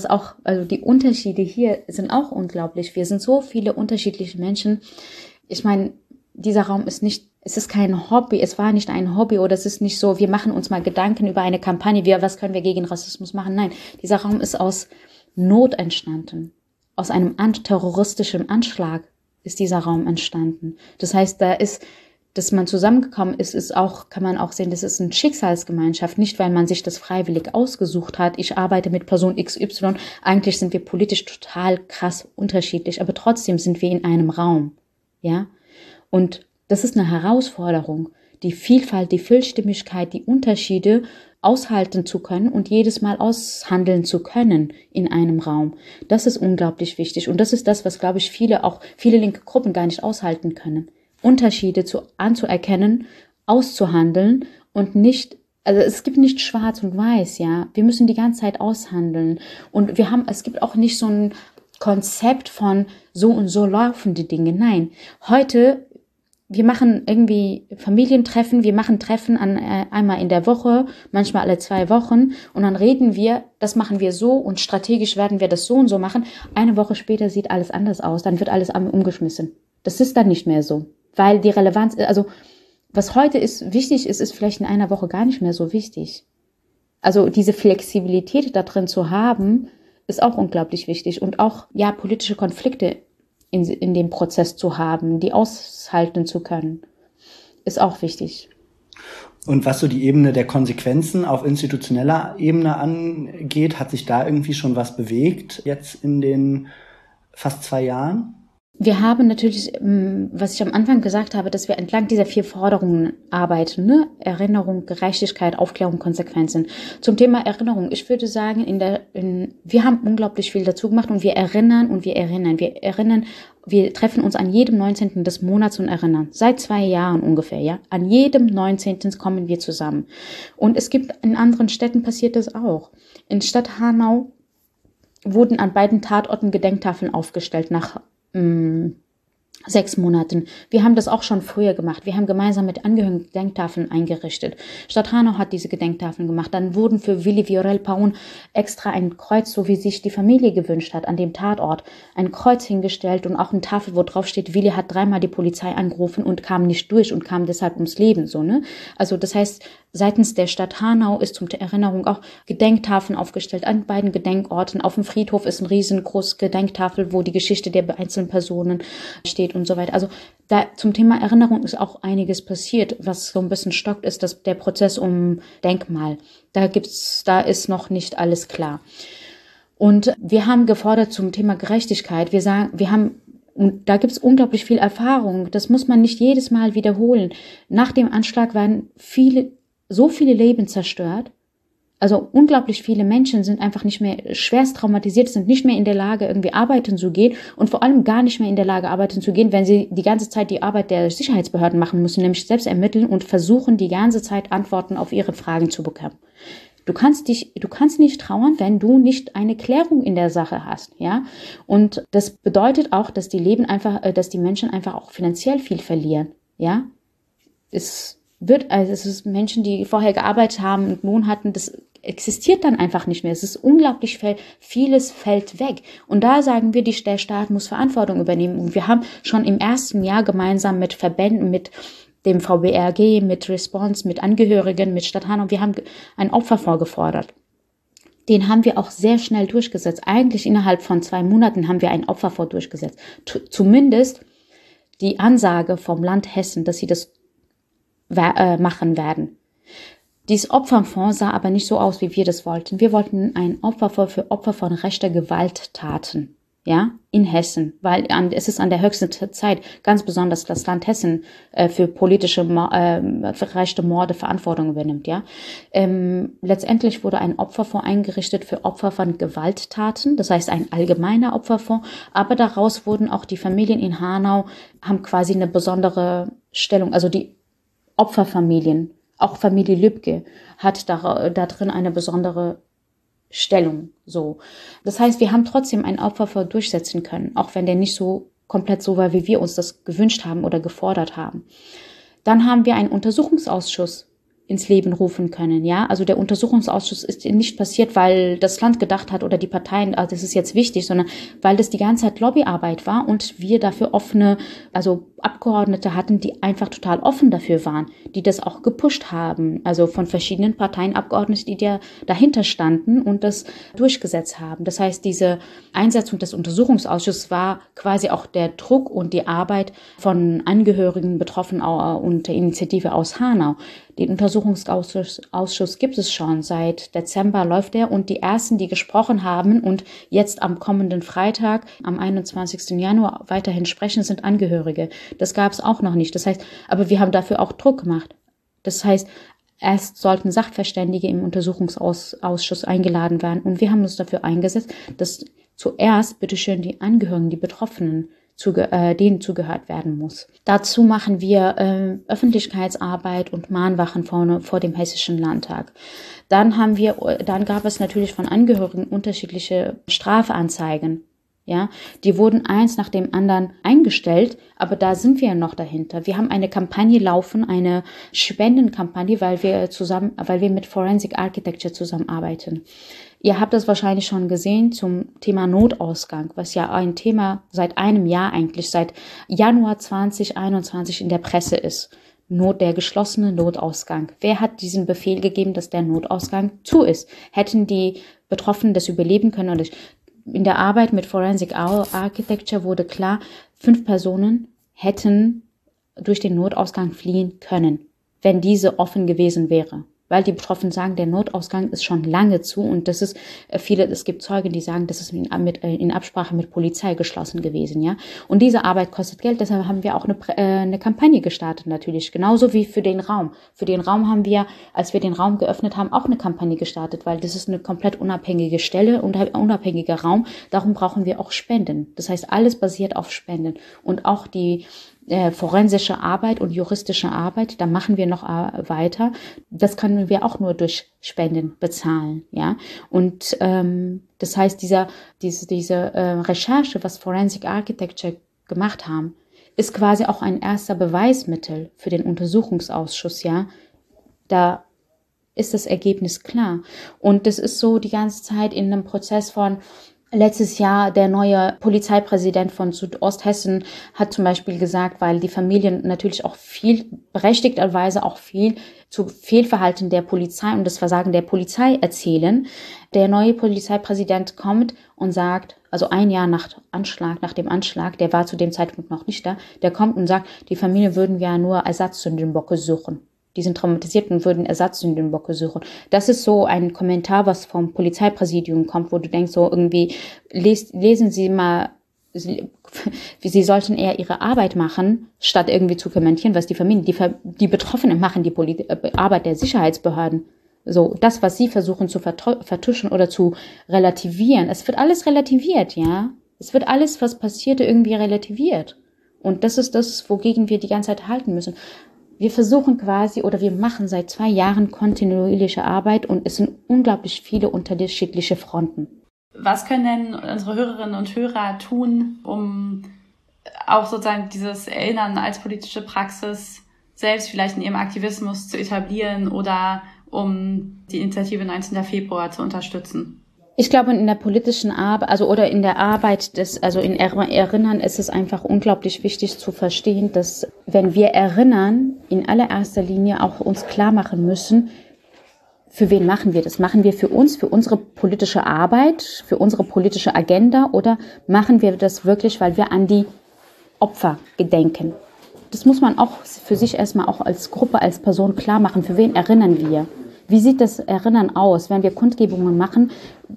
die Unterschiede hier sind auch unglaublich. Wir sind so viele unterschiedliche Menschen. Ich meine, dieser Raum es ist kein Hobby, es war nicht ein Hobby oder es ist nicht so, wir machen uns mal Gedanken über eine Kampagne, was können wir gegen Rassismus machen? Nein, dieser Raum ist aus Not entstanden. Aus einem terroristischen Anschlag ist dieser Raum entstanden. Das heißt, dass man zusammengekommen ist auch, kann man auch sehen, das ist eine Schicksalsgemeinschaft, nicht weil man sich das freiwillig ausgesucht hat. Ich arbeite mit Person XY, eigentlich sind wir politisch total krass unterschiedlich, aber trotzdem sind wir in einem Raum, ja. Und das ist eine Herausforderung, die Vielfalt, die Vielstimmigkeit, die Unterschiede aushalten zu können und jedes Mal aushandeln zu können in einem Raum. Das ist unglaublich wichtig. Und das ist das, was, glaube ich, viele linke Gruppen gar nicht aushalten können. Unterschiede anzuerkennen, auszuhandeln und nicht, also es gibt nicht schwarz und weiß, ja. Wir müssen die ganze Zeit aushandeln. Und es gibt auch nicht so ein Konzept von so und so laufen die Dinge. Nein, heute wir machen irgendwie Familientreffen, wir machen Treffen einmal in der Woche, manchmal alle 2 Wochen und dann reden wir, das machen wir so und strategisch werden wir das so und so machen. Eine Woche später sieht alles anders aus, dann wird alles umgeschmissen. Das ist dann nicht mehr so, weil die Relevanz, also was heute wichtig ist vielleicht in einer Woche gar nicht mehr so wichtig. Also diese Flexibilität da drin zu haben, ist auch unglaublich wichtig und auch, ja, politische Konflikte in dem Prozess zu haben, die aushalten zu können, ist auch wichtig. Und was so die Ebene der Konsequenzen auf institutioneller Ebene angeht, hat sich da irgendwie schon was bewegt jetzt in den fast 2 Jahren? Wir haben natürlich, was ich am Anfang gesagt habe, dass wir entlang dieser 4 Forderungen arbeiten, ne? Erinnerung, Gerechtigkeit, Aufklärung, Konsequenzen. Zum Thema Erinnerung, ich würde sagen, wir haben unglaublich viel dazu gemacht und wir erinnern. Wir treffen uns an jedem 19. des Monats und erinnern. Seit 2 Jahren ungefähr, ja. An jedem 19. kommen wir zusammen. Und es gibt, in anderen Städten passiert das auch. In Stadt Hanau wurden an beiden Tatorten Gedenktafeln aufgestellt nach 6 Monaten. Wir haben das auch schon früher gemacht. Wir haben gemeinsam mit Angehörigen Gedenktafeln eingerichtet. Stadt Hanau hat diese Gedenktafeln gemacht. Dann wurden für Willi Viorel Paun extra ein Kreuz, so wie sich die Familie gewünscht hat, an dem Tatort, ein Kreuz hingestellt und auch eine Tafel, wo drauf steht, Willi hat 3-mal die Polizei angerufen und kam nicht durch und kam deshalb ums Leben, so, ne? Also, das heißt, seitens der Stadt Hanau ist zur Erinnerung auch Gedenktafeln aufgestellt an beiden Gedenkorten. Auf dem Friedhof ist eine riesengroße Gedenktafel, wo die Geschichte der einzelnen Personen steht und so weiter. Also da zum Thema Erinnerung ist auch einiges passiert. Was so ein bisschen stockt, ist der Prozess um Denkmal. Da ist noch nicht alles klar. Und wir haben gefordert zum Thema Gerechtigkeit. Und da gibt es unglaublich viel Erfahrung. Das muss man nicht jedes Mal wiederholen. Nach dem Anschlag waren so viele Leben zerstört. Also unglaublich viele Menschen sind einfach nicht mehr schwerst traumatisiert, sind nicht mehr in der Lage, irgendwie arbeiten zu gehen und vor allem gar nicht mehr in der Lage, arbeiten zu gehen, wenn sie die ganze Zeit die Arbeit der Sicherheitsbehörden machen müssen, nämlich selbst ermitteln und versuchen, die ganze Zeit Antworten auf ihre Fragen zu bekommen. Du kannst nicht trauern, wenn du nicht eine Klärung in der Sache hast, ja. Und das bedeutet auch, dass dass die Menschen einfach auch finanziell viel verlieren, ja. Es ist Menschen, die vorher gearbeitet haben und Lohn hatten, das existiert dann einfach nicht mehr. Es ist unglaublich vieles fällt weg. Und da sagen wir, der Staat muss Verantwortung übernehmen. Und wir haben schon im ersten Jahr gemeinsam mit Verbänden, mit dem VBRG, mit Response, mit Angehörigen, mit Stadt Hanau, wir haben einen Opferfonds gefordert. Den haben wir auch sehr schnell durchgesetzt. Eigentlich innerhalb von 2 Monaten haben wir einen Opferfonds durchgesetzt. Zumindest die Ansage vom Land Hessen, dass sie das machen werden. Dieses Opferfonds sah aber nicht so aus, wie wir das wollten. Wir wollten einen Opferfonds für Opfer von rechter Gewalttaten, ja, in Hessen, weil es ist an der höchsten Zeit, ganz besonders das Land Hessen für politische für rechte Morde Verantwortung übernimmt, ja. Letztendlich wurde ein Opferfonds eingerichtet für Opfer von Gewalttaten, das heißt ein allgemeiner Opferfonds, aber daraus wurden auch die Familien in Hanau, haben quasi eine besondere Stellung, also die Opferfamilien, auch Familie Lübke hat da drin eine besondere Stellung, so. Das heißt, wir haben trotzdem einen Opferfonds durchsetzen können, auch wenn der nicht so komplett so war, wie wir uns das gewünscht haben oder gefordert haben. Dann haben wir einen Untersuchungsausschuss ins Leben rufen können, ja. Also der Untersuchungsausschuss ist nicht passiert, weil das Land gedacht hat oder die Parteien, also das ist jetzt wichtig, sondern weil das die ganze Zeit Lobbyarbeit war und wir dafür also Abgeordnete hatten, die einfach total offen dafür waren, die das auch gepusht haben, also von verschiedenen Parteien Abgeordnete, die dahinter standen und das durchgesetzt haben. Das heißt, diese Einsetzung des Untersuchungsausschusses war quasi auch der Druck und die Arbeit von Angehörigen, Betroffenen und der Initiative aus Hanau. Den Untersuchungsausschuss gibt es schon. Seit Dezember läuft er und die ersten, die gesprochen haben und jetzt am kommenden Freitag, am 21. Januar weiterhin sprechen, sind Angehörige. Das gab es auch noch nicht. Das heißt, aber wir haben dafür auch Druck gemacht. Das heißt, erst sollten Sachverständige im Untersuchungsausschuss eingeladen werden und wir haben uns dafür eingesetzt, dass zuerst, bitteschön, die Angehörigen, die Betroffenen, denen zugehört werden muss. Dazu machen wir Öffentlichkeitsarbeit und Mahnwachen vor dem Hessischen Landtag. Dann gab es natürlich von Angehörigen unterschiedliche Strafanzeigen. Ja, die wurden eins nach dem anderen eingestellt, aber da sind wir noch dahinter. Wir haben eine Kampagne laufen, eine Spendenkampagne, weil wir mit Forensic Architecture zusammenarbeiten. Ihr habt das wahrscheinlich schon gesehen zum Thema Notausgang, was ja ein Thema seit einem Jahr eigentlich, seit Januar 2021 in der Presse ist. Der geschlossene Notausgang. Wer hat diesen Befehl gegeben, dass der Notausgang zu ist? Hätten die Betroffenen das überleben können oder nicht? In der Arbeit mit Forensic Architecture wurde klar, 5 Personen hätten durch den Notausgang fliehen können, wenn diese offen gewesen wäre. Weil die Betroffenen sagen, der Notausgang ist schon lange zu und es gibt Zeugen, die sagen, das ist in Absprache mit Polizei geschlossen gewesen, ja. Und diese Arbeit kostet Geld, deshalb haben wir auch eine Kampagne gestartet natürlich, genauso wie für den Raum. Für den Raum haben wir, als wir den Raum geöffnet haben, auch eine Kampagne gestartet, weil das ist eine komplett unabhängige Stelle und ein unabhängiger Raum, darum brauchen wir auch Spenden. Das heißt, alles basiert auf Spenden und auch die forensische Arbeit und juristische Arbeit, da machen wir noch weiter. Das können wir auch nur durch Spenden bezahlen, ja. Und das heißt, diese Recherche, was Forensic Architecture gemacht haben, ist quasi auch ein erster Beweismittel für den Untersuchungsausschuss, ja. Da ist das Ergebnis klar. Und das ist so die ganze Zeit in einem Prozess von letztes Jahr der neue Polizeipräsident von Südosthessen hat zum Beispiel gesagt, weil die Familien natürlich auch berechtigterweise auch viel zu Fehlverhalten der Polizei und das Versagen der Polizei erzählen. Der neue Polizeipräsident kommt und sagt, also ein Jahr nach dem Anschlag, der war zu dem Zeitpunkt noch nicht da, der kommt und sagt, die Familie würden ja nur Ersatz-Sündenböcke suchen. Die sind traumatisiert und würden Ersatz-Sündenböcke suchen. Das ist so ein Kommentar, was vom Polizeipräsidium kommt, wo du denkst, so irgendwie, lesen Sie mal, Sie sollten eher Ihre Arbeit machen, statt irgendwie zu kommentieren, was die Familien, die Betroffenen machen, die Arbeit der Sicherheitsbehörden. So, das, was Sie versuchen zu vertuschen oder zu relativieren. Es wird alles relativiert, ja. Es wird alles, was passierte, irgendwie relativiert. Und das ist das, wogegen wir die ganze Zeit halten müssen. wir versuchen quasi oder wir machen seit 2 Jahren kontinuierliche Arbeit und es sind unglaublich viele unterschiedliche Fronten. Was können denn unsere Hörerinnen und Hörer tun, um auch sozusagen dieses Erinnern als politische Praxis selbst vielleicht in ihrem Aktivismus zu etablieren oder um die Initiative 19. Februar zu unterstützen? Ich glaube, in der politischen Arbeit, oder in der Arbeit in Erinnern ist es einfach unglaublich wichtig zu verstehen, dass wenn wir erinnern, in allererster Linie auch uns klar machen müssen, für wen machen wir das? Machen wir für uns, für unsere politische Arbeit, für unsere politische Agenda oder machen wir das wirklich, weil wir an die Opfer gedenken? Das muss man auch für sich erstmal auch als Gruppe, als Person klar machen. Für wen erinnern wir? Wie sieht das Erinnern aus, wenn wir Kundgebungen machen?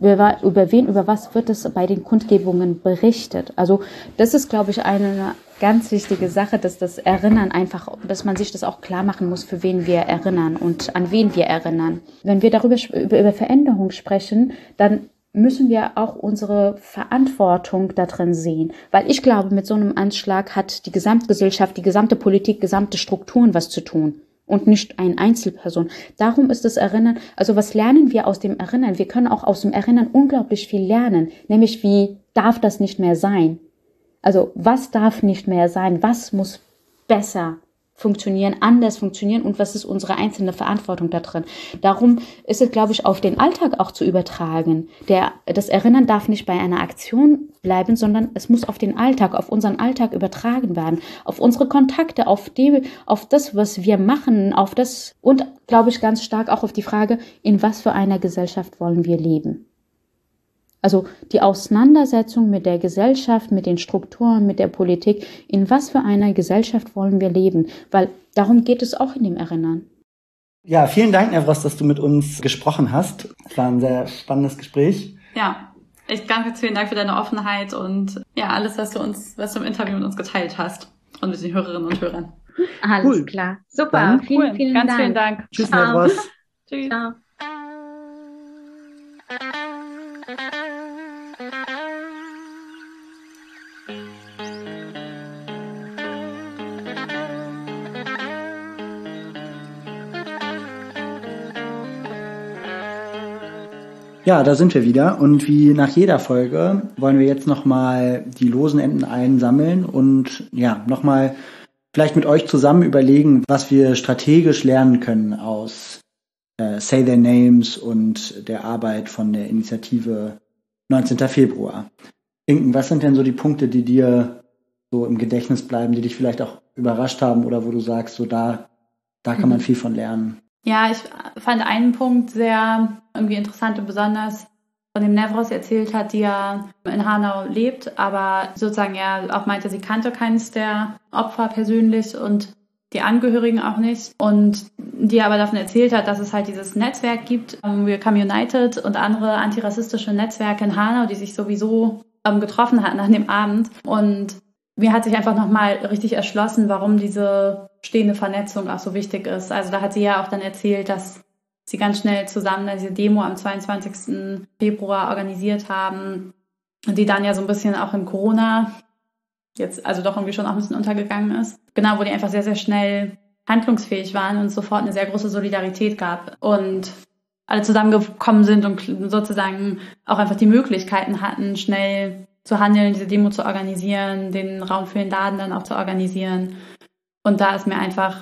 Über was wird es bei den Kundgebungen berichtet? Also das ist, glaube ich, eine ganz wichtige Sache, dass das Erinnern einfach, dass man sich das auch klar machen muss, für wen wir erinnern und an wen wir erinnern. Wenn wir darüber über Veränderung sprechen, dann müssen wir auch unsere Verantwortung da drin sehen. Weil ich glaube, mit so einem Anschlag hat die Gesamtgesellschaft, die gesamte Politik, gesamte Strukturen was zu tun. Und nicht eine Einzelperson. Darum ist das Erinnern, also was lernen wir aus dem Erinnern? Wir können auch aus dem Erinnern unglaublich viel lernen, nämlich wie darf das nicht mehr sein? Also was darf nicht mehr sein? Was muss besser funktionieren, anders funktionieren und was ist unsere einzelne Verantwortung da drin? Darum ist es, glaube ich, auf den Alltag auch zu übertragen. Das Erinnern darf nicht bei einer Aktion bleiben, sondern es muss auf den Alltag, auf unseren Alltag übertragen werden, auf unsere Kontakte, auf das, was wir machen, auf das und, glaube ich, ganz stark auch auf die Frage, in was für einer Gesellschaft wollen wir leben? Also die Auseinandersetzung mit der Gesellschaft, mit den Strukturen, mit der Politik, in was für einer Gesellschaft wollen wir leben? Weil darum geht es auch in dem Erinnern. Ja, vielen Dank, Nevros, dass du mit uns gesprochen hast. Es war ein sehr spannendes Gespräch. Ja, ich danke, vielen Dank für deine Offenheit und ja, alles, was du im Interview mit uns geteilt hast und mit den Hörerinnen und Hörern. Alles klar. Super, Dann, vielen Dank. Ganz vielen Dank. Tschüss, Nevros. Tschüss. Ciao. Ja, da sind wir wieder und wie nach jeder Folge wollen wir jetzt nochmal die losen Enden einsammeln und ja, nochmal vielleicht mit euch zusammen überlegen, was wir strategisch lernen können aus Say Their Names und der Arbeit von der Initiative 19. Februar. Inken, was sind denn so die Punkte, die dir so im Gedächtnis bleiben, die dich vielleicht auch überrascht haben oder wo du sagst, so da kann man viel von lernen? Ja, ich fand einen Punkt sehr irgendwie interessant und besonders, von dem Nevros erzählt hat, die ja in Hanau lebt, aber sozusagen ja auch meinte, sie kannte keines der Opfer persönlich und die Angehörigen auch nicht. Und die aber davon erzählt hat, dass es halt dieses Netzwerk gibt, We Come United und andere antirassistische Netzwerke in Hanau, die sich sowieso getroffen hatten an dem Abend. Und mir hat sich einfach nochmal richtig erschlossen, warum diese stehende Vernetzung auch so wichtig ist. Also da hat sie ja auch dann erzählt, dass sie ganz schnell zusammen diese Demo am 22. Februar organisiert haben, die dann ja so ein bisschen auch in Corona jetzt also doch irgendwie schon auch ein bisschen untergegangen ist. Genau, wo die einfach sehr, sehr schnell handlungsfähig waren und sofort eine sehr große Solidarität gab und alle zusammengekommen sind und sozusagen auch einfach die Möglichkeiten hatten, schnell zu handeln, diese Demo zu organisieren, den Raum für den Laden dann auch zu organisieren. Und da ist mir einfach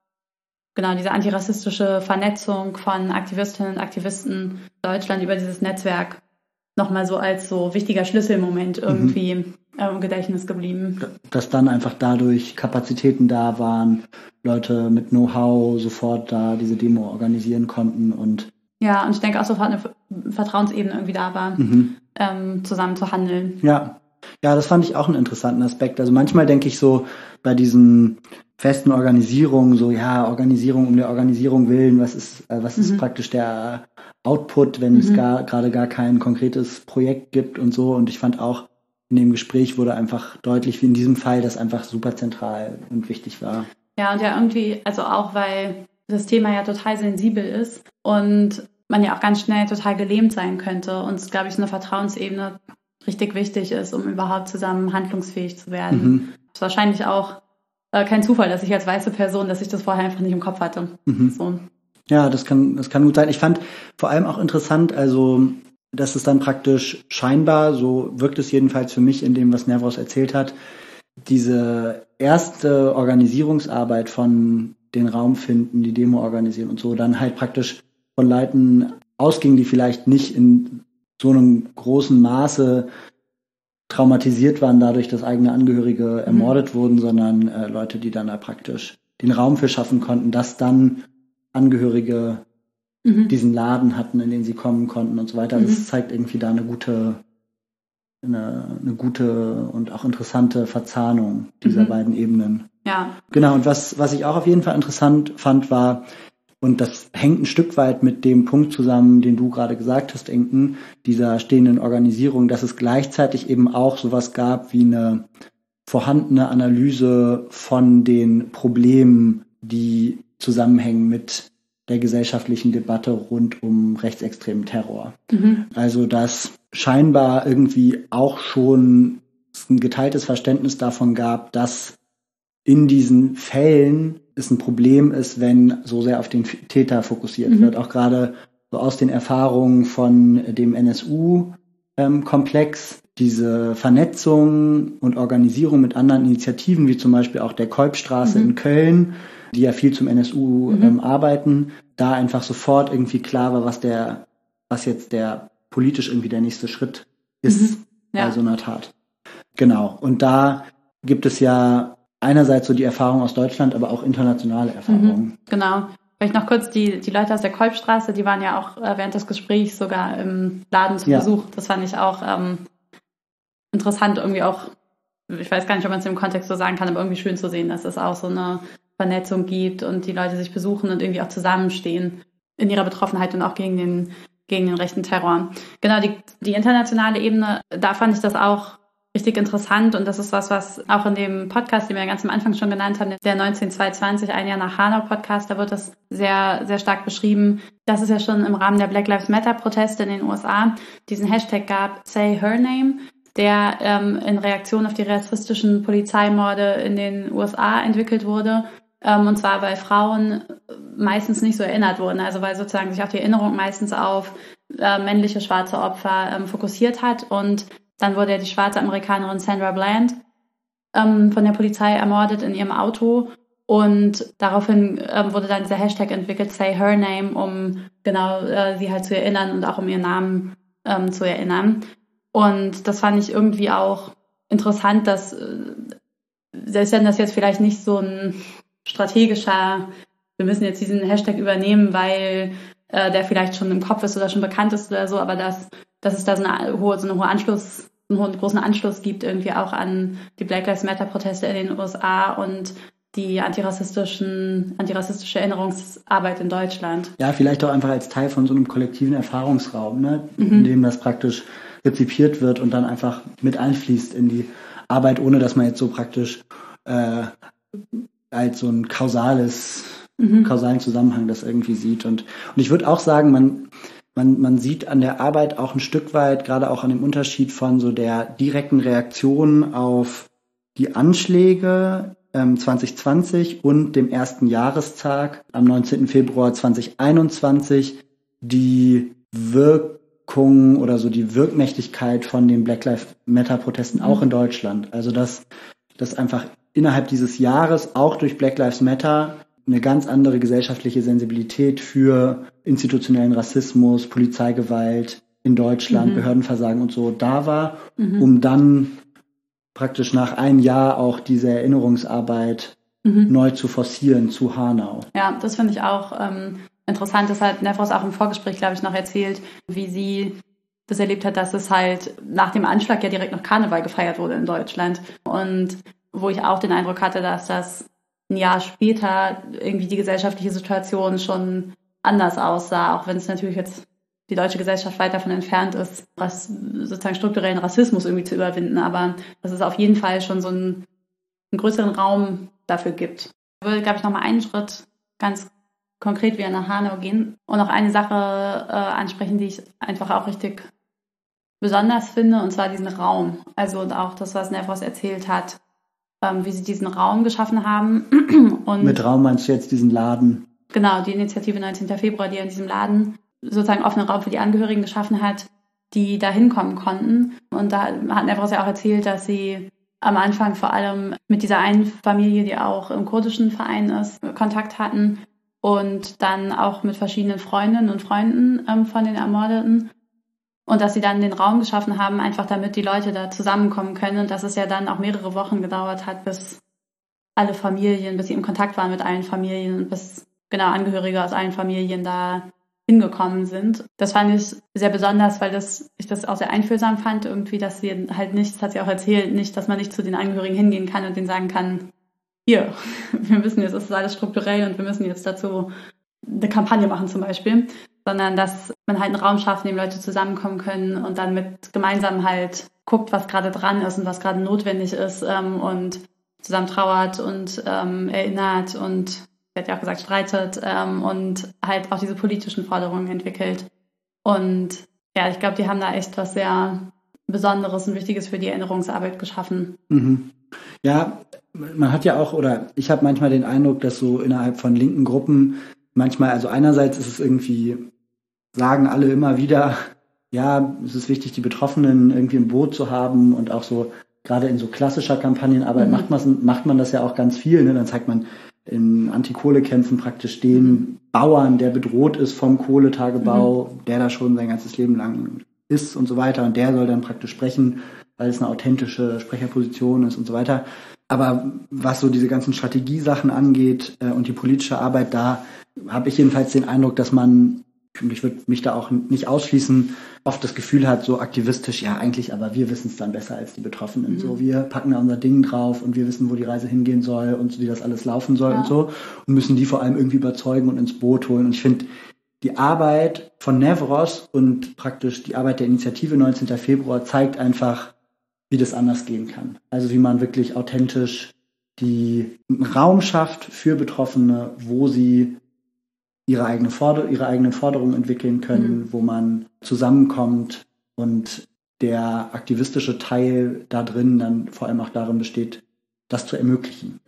genau diese antirassistische Vernetzung von Aktivistinnen und Aktivisten in Deutschland über dieses Netzwerk nochmal so als so wichtiger Schlüsselmoment irgendwie im Gedächtnis geblieben. Dass dann einfach dadurch Kapazitäten da waren, Leute mit Know-how sofort da diese Demo organisieren konnten und ja, und ich denke auch sofort eine Vertrauensebene irgendwie da war, zusammen zu handeln. Ja, das fand ich auch einen interessanten Aspekt. Also manchmal denke ich so bei diesen festen Organisierungen, so ja, Organisierung um der Organisierung willen, was ist praktisch der Output, wenn es gerade gar kein konkretes Projekt gibt und so. Und ich fand auch, in dem Gespräch wurde einfach deutlich, wie in diesem Fall, das einfach super zentral und wichtig war. Ja, und ja irgendwie, also auch, weil das Thema ja total sensibel ist und man ja auch ganz schnell total gelähmt sein könnte und es, glaube ich, so eine Vertrauensebene richtig wichtig ist, um überhaupt zusammen handlungsfähig zu werden. Was wahrscheinlich auch kein Zufall, dass ich als weiße Person, dass ich das vorher einfach nicht im Kopf hatte. So. Ja, das kann gut sein. Ich fand vor allem auch interessant, also, dass es dann praktisch scheinbar, so wirkt es jedenfalls für mich in dem, was Nevros erzählt hat, diese erste Organisierungsarbeit von den Raum finden, die Demo organisieren und so, dann halt praktisch von Leuten ausging, die vielleicht nicht in so einem großen Maße traumatisiert waren dadurch, dass eigene Angehörige ermordet wurden, sondern Leute, die dann da praktisch den Raum für schaffen konnten, dass dann Angehörige diesen Laden hatten, in den sie kommen konnten und so weiter. Das zeigt irgendwie da eine gute und auch interessante Verzahnung dieser beiden Ebenen. Ja. Genau, und was ich auch auf jeden Fall interessant fand, war, und das hängt ein Stück weit mit dem Punkt zusammen, den du gerade gesagt hast, Inken, dieser stehenden Organisierung, dass es gleichzeitig eben auch sowas gab wie eine vorhandene Analyse von den Problemen, die zusammenhängen mit der gesellschaftlichen Debatte rund um rechtsextremen Terror. Also dass scheinbar irgendwie auch schon ein geteiltes Verständnis davon gab, dass in diesen Fällen es ein Problem ist, wenn so sehr auf den Täter fokussiert wird. Auch gerade so aus den Erfahrungen von dem NSU-Komplex, diese Vernetzung und Organisierung mit anderen Initiativen, wie zum Beispiel auch der Kolbstraße in Köln, die ja viel zum NSU arbeiten, da einfach sofort irgendwie klar war, was jetzt der politisch irgendwie der nächste Schritt ist bei so einer Tat. Genau. Und da gibt es ja einerseits so die Erfahrung aus Deutschland, aber auch internationale Erfahrungen. Genau. Vielleicht noch kurz, die Leute aus der Kolbstraße, die waren ja auch während des Gesprächs sogar im Laden zu Besuch. Das fand ich auch interessant, irgendwie auch, ich weiß gar nicht, ob man es im Kontext so sagen kann, aber irgendwie schön zu sehen, dass es auch so eine Vernetzung gibt und die Leute sich besuchen und irgendwie auch zusammenstehen in ihrer Betroffenheit und auch gegen den rechten Terror. Genau, die internationale Ebene, da fand ich das auch richtig interessant und das ist was auch in dem Podcast, den wir ganz am Anfang schon genannt haben, der 19220, ein Jahr nach Hanau Podcast, da wird das sehr, sehr stark beschrieben, dass es ja schon im Rahmen der Black Lives Matter Proteste in den USA diesen Hashtag gab, Say Her Name, der in Reaktion auf die rassistischen Polizeimorde in den USA entwickelt wurde. Und zwar, weil Frauen meistens nicht so erinnert wurden, also weil sozusagen sich auch die Erinnerung meistens auf männliche schwarze Opfer fokussiert hat. Und dann wurde ja die schwarze Amerikanerin Sandra Bland von der Polizei ermordet in ihrem Auto. Und daraufhin wurde dann dieser Hashtag entwickelt, Say Her Name, um genau sie halt zu erinnern und auch um ihren Namen zu erinnern. Und das fand ich irgendwie auch interessant, dass selbst wenn das jetzt vielleicht nicht so ein strategischer, wir müssen jetzt diesen Hashtag übernehmen, weil der vielleicht schon im Kopf ist oder schon bekannt ist oder so, aber dass es da so einen großen Anschluss gibt irgendwie auch an die Black Lives Matter Proteste in den USA und die antirassistische Erinnerungsarbeit in Deutschland. Ja, vielleicht auch einfach als Teil von so einem kollektiven Erfahrungsraum, ne, in dem das praktisch rezipiert wird und dann einfach mit einfließt in die Arbeit, ohne dass man jetzt so praktisch als so ein kausalen Zusammenhang das irgendwie sieht. Und ich würde auch sagen, man sieht an der Arbeit auch ein Stück weit, gerade auch an dem Unterschied von so der direkten Reaktion auf die Anschläge 2020 und dem ersten Jahrestag am 19. Februar 2021, die Wirkung oder so die Wirkmächtigkeit von den Black Lives Matter Protesten auch in Deutschland. Also dass einfach innerhalb dieses Jahres auch durch Black Lives Matter eine ganz andere gesellschaftliche Sensibilität für institutionellen Rassismus, Polizeigewalt in Deutschland, Behördenversagen und so da war, um dann praktisch nach einem Jahr auch diese Erinnerungsarbeit neu zu forcieren zu Hanau. Ja, das finde ich auch interessant. Das hat Nevros auch im Vorgespräch, glaube ich, noch erzählt, wie sie das erlebt hat, dass es halt nach dem Anschlag ja direkt noch Karneval gefeiert wurde in Deutschland. Und wo ich auch den Eindruck hatte, dass das ein Jahr später irgendwie die gesellschaftliche Situation schon anders aussah, auch wenn es natürlich jetzt die deutsche Gesellschaft weit davon entfernt ist, sozusagen strukturellen Rassismus irgendwie zu überwinden, aber dass es auf jeden Fall schon so einen größeren Raum dafür gibt. Ich will, glaube ich, nochmal einen Schritt ganz konkret wieder nach Hanau gehen und noch eine Sache ansprechen, die ich einfach auch richtig besonders finde, und zwar diesen Raum. Also und auch das, was Nevros erzählt hat, wie sie diesen Raum geschaffen haben. Und mit Raum meinst du jetzt diesen Laden? Genau, die Initiative 19. Februar, die in diesem Laden sozusagen offenen Raum für die Angehörigen geschaffen hat, die da hinkommen konnten. Und da hat Nevros ja auch erzählt, dass sie am Anfang vor allem mit dieser einen Familie, die auch im kurdischen Verein ist, Kontakt hatten und dann auch mit verschiedenen Freundinnen und Freunden von den Ermordeten. Und dass sie dann den Raum geschaffen haben, einfach damit die Leute da zusammenkommen können. Und dass es ja dann auch mehrere Wochen gedauert hat, bis sie im Kontakt waren mit allen Familien und bis Angehörige aus allen Familien da hingekommen sind. Das fand ich sehr besonders, weil ich das auch sehr einfühlsam fand, irgendwie, dass sie halt nicht, das hat sie auch erzählt, nicht, dass man nicht zu den Angehörigen hingehen kann und denen sagen kann, hier, wir müssen jetzt, das ist alles strukturell und wir müssen jetzt dazu eine Kampagne machen zum Beispiel, sondern dass man halt einen Raum schafft, in dem Leute zusammenkommen können und dann mit gemeinsam halt guckt, was gerade dran ist und was gerade notwendig ist und zusammen trauert und erinnert und hat ja auch gesagt, streitet und halt auch diese politischen Forderungen entwickelt. Und ja, ich glaube, die haben da echt was sehr Besonderes und Wichtiges für die Erinnerungsarbeit geschaffen. Mhm. Ja, man hat ja auch, oder ich habe manchmal den Eindruck, dass so innerhalb von linken Gruppen manchmal, also einerseits ist es irgendwie, sagen alle immer wieder, ja, es ist wichtig, die Betroffenen irgendwie im Boot zu haben und auch so, gerade in so klassischer Kampagnenarbeit macht man das ja auch ganz viel, ne? Dann zeigt man in Anti-Kohle-Kämpfen praktisch den Bauern, der bedroht ist vom Kohletagebau, der da schon sein ganzes Leben lang ist und so weiter. Und der soll dann praktisch sprechen, weil es eine authentische Sprecherposition ist und so weiter. Aber was so diese ganzen Strategiesachen angeht und die politische Arbeit, da habe ich jedenfalls den Eindruck, dass man, und ich würde mich da auch nicht ausschließen, oft das Gefühl hat, so aktivistisch, ja eigentlich, aber wir wissen es dann besser als die Betroffenen. So, wir packen da unser Ding drauf und wir wissen, wo die Reise hingehen soll und wie das alles laufen soll und so und müssen die vor allem irgendwie überzeugen und ins Boot holen. Und ich finde, die Arbeit von Nevros und praktisch die Arbeit der Initiative 19. Februar zeigt einfach, wie das anders gehen kann. Also wie man wirklich authentisch einen Raum schafft für Betroffene, wo sie ihre eigenen Forderungen entwickeln können, wo man zusammenkommt und der aktivistische Teil da drin dann vor allem auch darin besteht, das zu ermöglichen.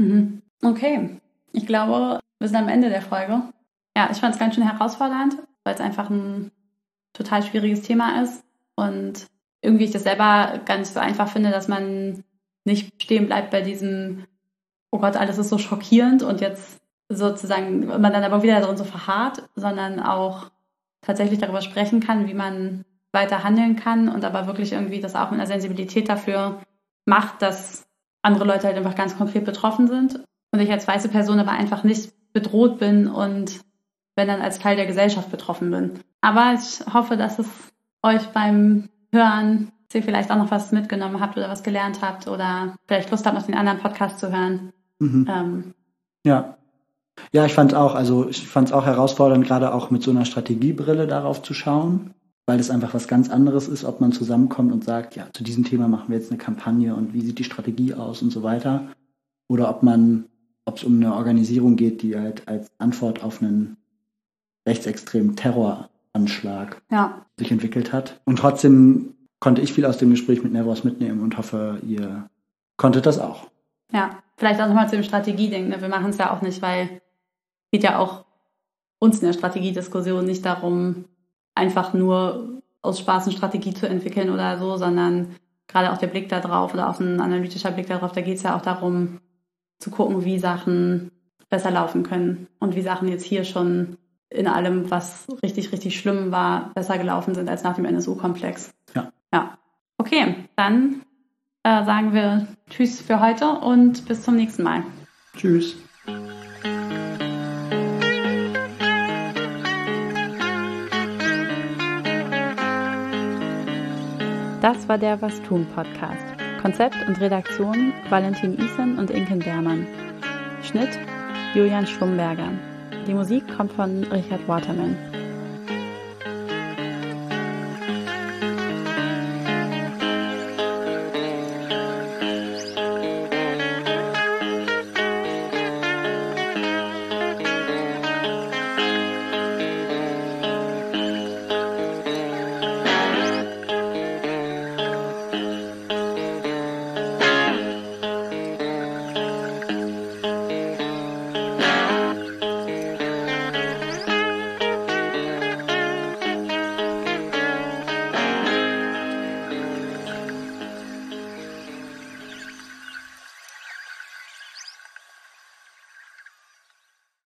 Okay, ich glaube, wir sind am Ende der Folge. Ja, ich fand es ganz schön herausfordernd, weil es einfach ein total schwieriges Thema ist und irgendwie ich das selber ganz so einfach finde, dass man nicht stehen bleibt bei diesem, oh Gott, alles ist so schockierend und jetzt sozusagen, man dann aber wieder darin so verharrt, sondern auch tatsächlich darüber sprechen kann, wie man weiter handeln kann und aber wirklich irgendwie das auch mit einer Sensibilität dafür macht, dass andere Leute halt einfach ganz konkret betroffen sind und ich als weiße Person aber einfach nicht bedroht bin und wenn dann als Teil der Gesellschaft betroffen bin. Aber ich hoffe, dass es euch beim Hören, dass ihr vielleicht auch noch was mitgenommen habt oder was gelernt habt oder vielleicht Lust habt, noch den anderen Podcast zu hören. Ja, ich fand es auch herausfordernd, gerade auch mit so einer Strategiebrille darauf zu schauen, weil das einfach was ganz anderes ist, ob man zusammenkommt und sagt, ja, zu diesem Thema machen wir jetzt eine Kampagne und wie sieht die Strategie aus und so weiter. Oder ob es um eine Organisation geht, die halt als Antwort auf einen rechtsextremen Terroranschlag sich entwickelt hat. Und trotzdem konnte ich viel aus dem Gespräch mit Nevros mitnehmen und hoffe, ihr konntet das auch. Ja, vielleicht auch nochmal zu dem Strategieding. Ne? Wir machen es ja auch nicht, weil es geht ja auch uns in der Strategiediskussion nicht darum, einfach nur aus Spaß eine Strategie zu entwickeln oder so, sondern gerade auch der Blick da drauf oder auch ein analytischer Blick darauf, da geht es ja auch darum, zu gucken, wie Sachen besser laufen können und wie Sachen jetzt hier schon in allem, was richtig, richtig schlimm war, besser gelaufen sind als nach dem NSU-Komplex. Ja. Okay, dann sagen wir Tschüss für heute und bis zum nächsten Mal. Tschüss. Das war der Was tun Podcast. Konzept und Redaktion Valentin Isen und Inken Beermann. Schnitt Julian Schlumberger. Die Musik kommt von Richard Waterman.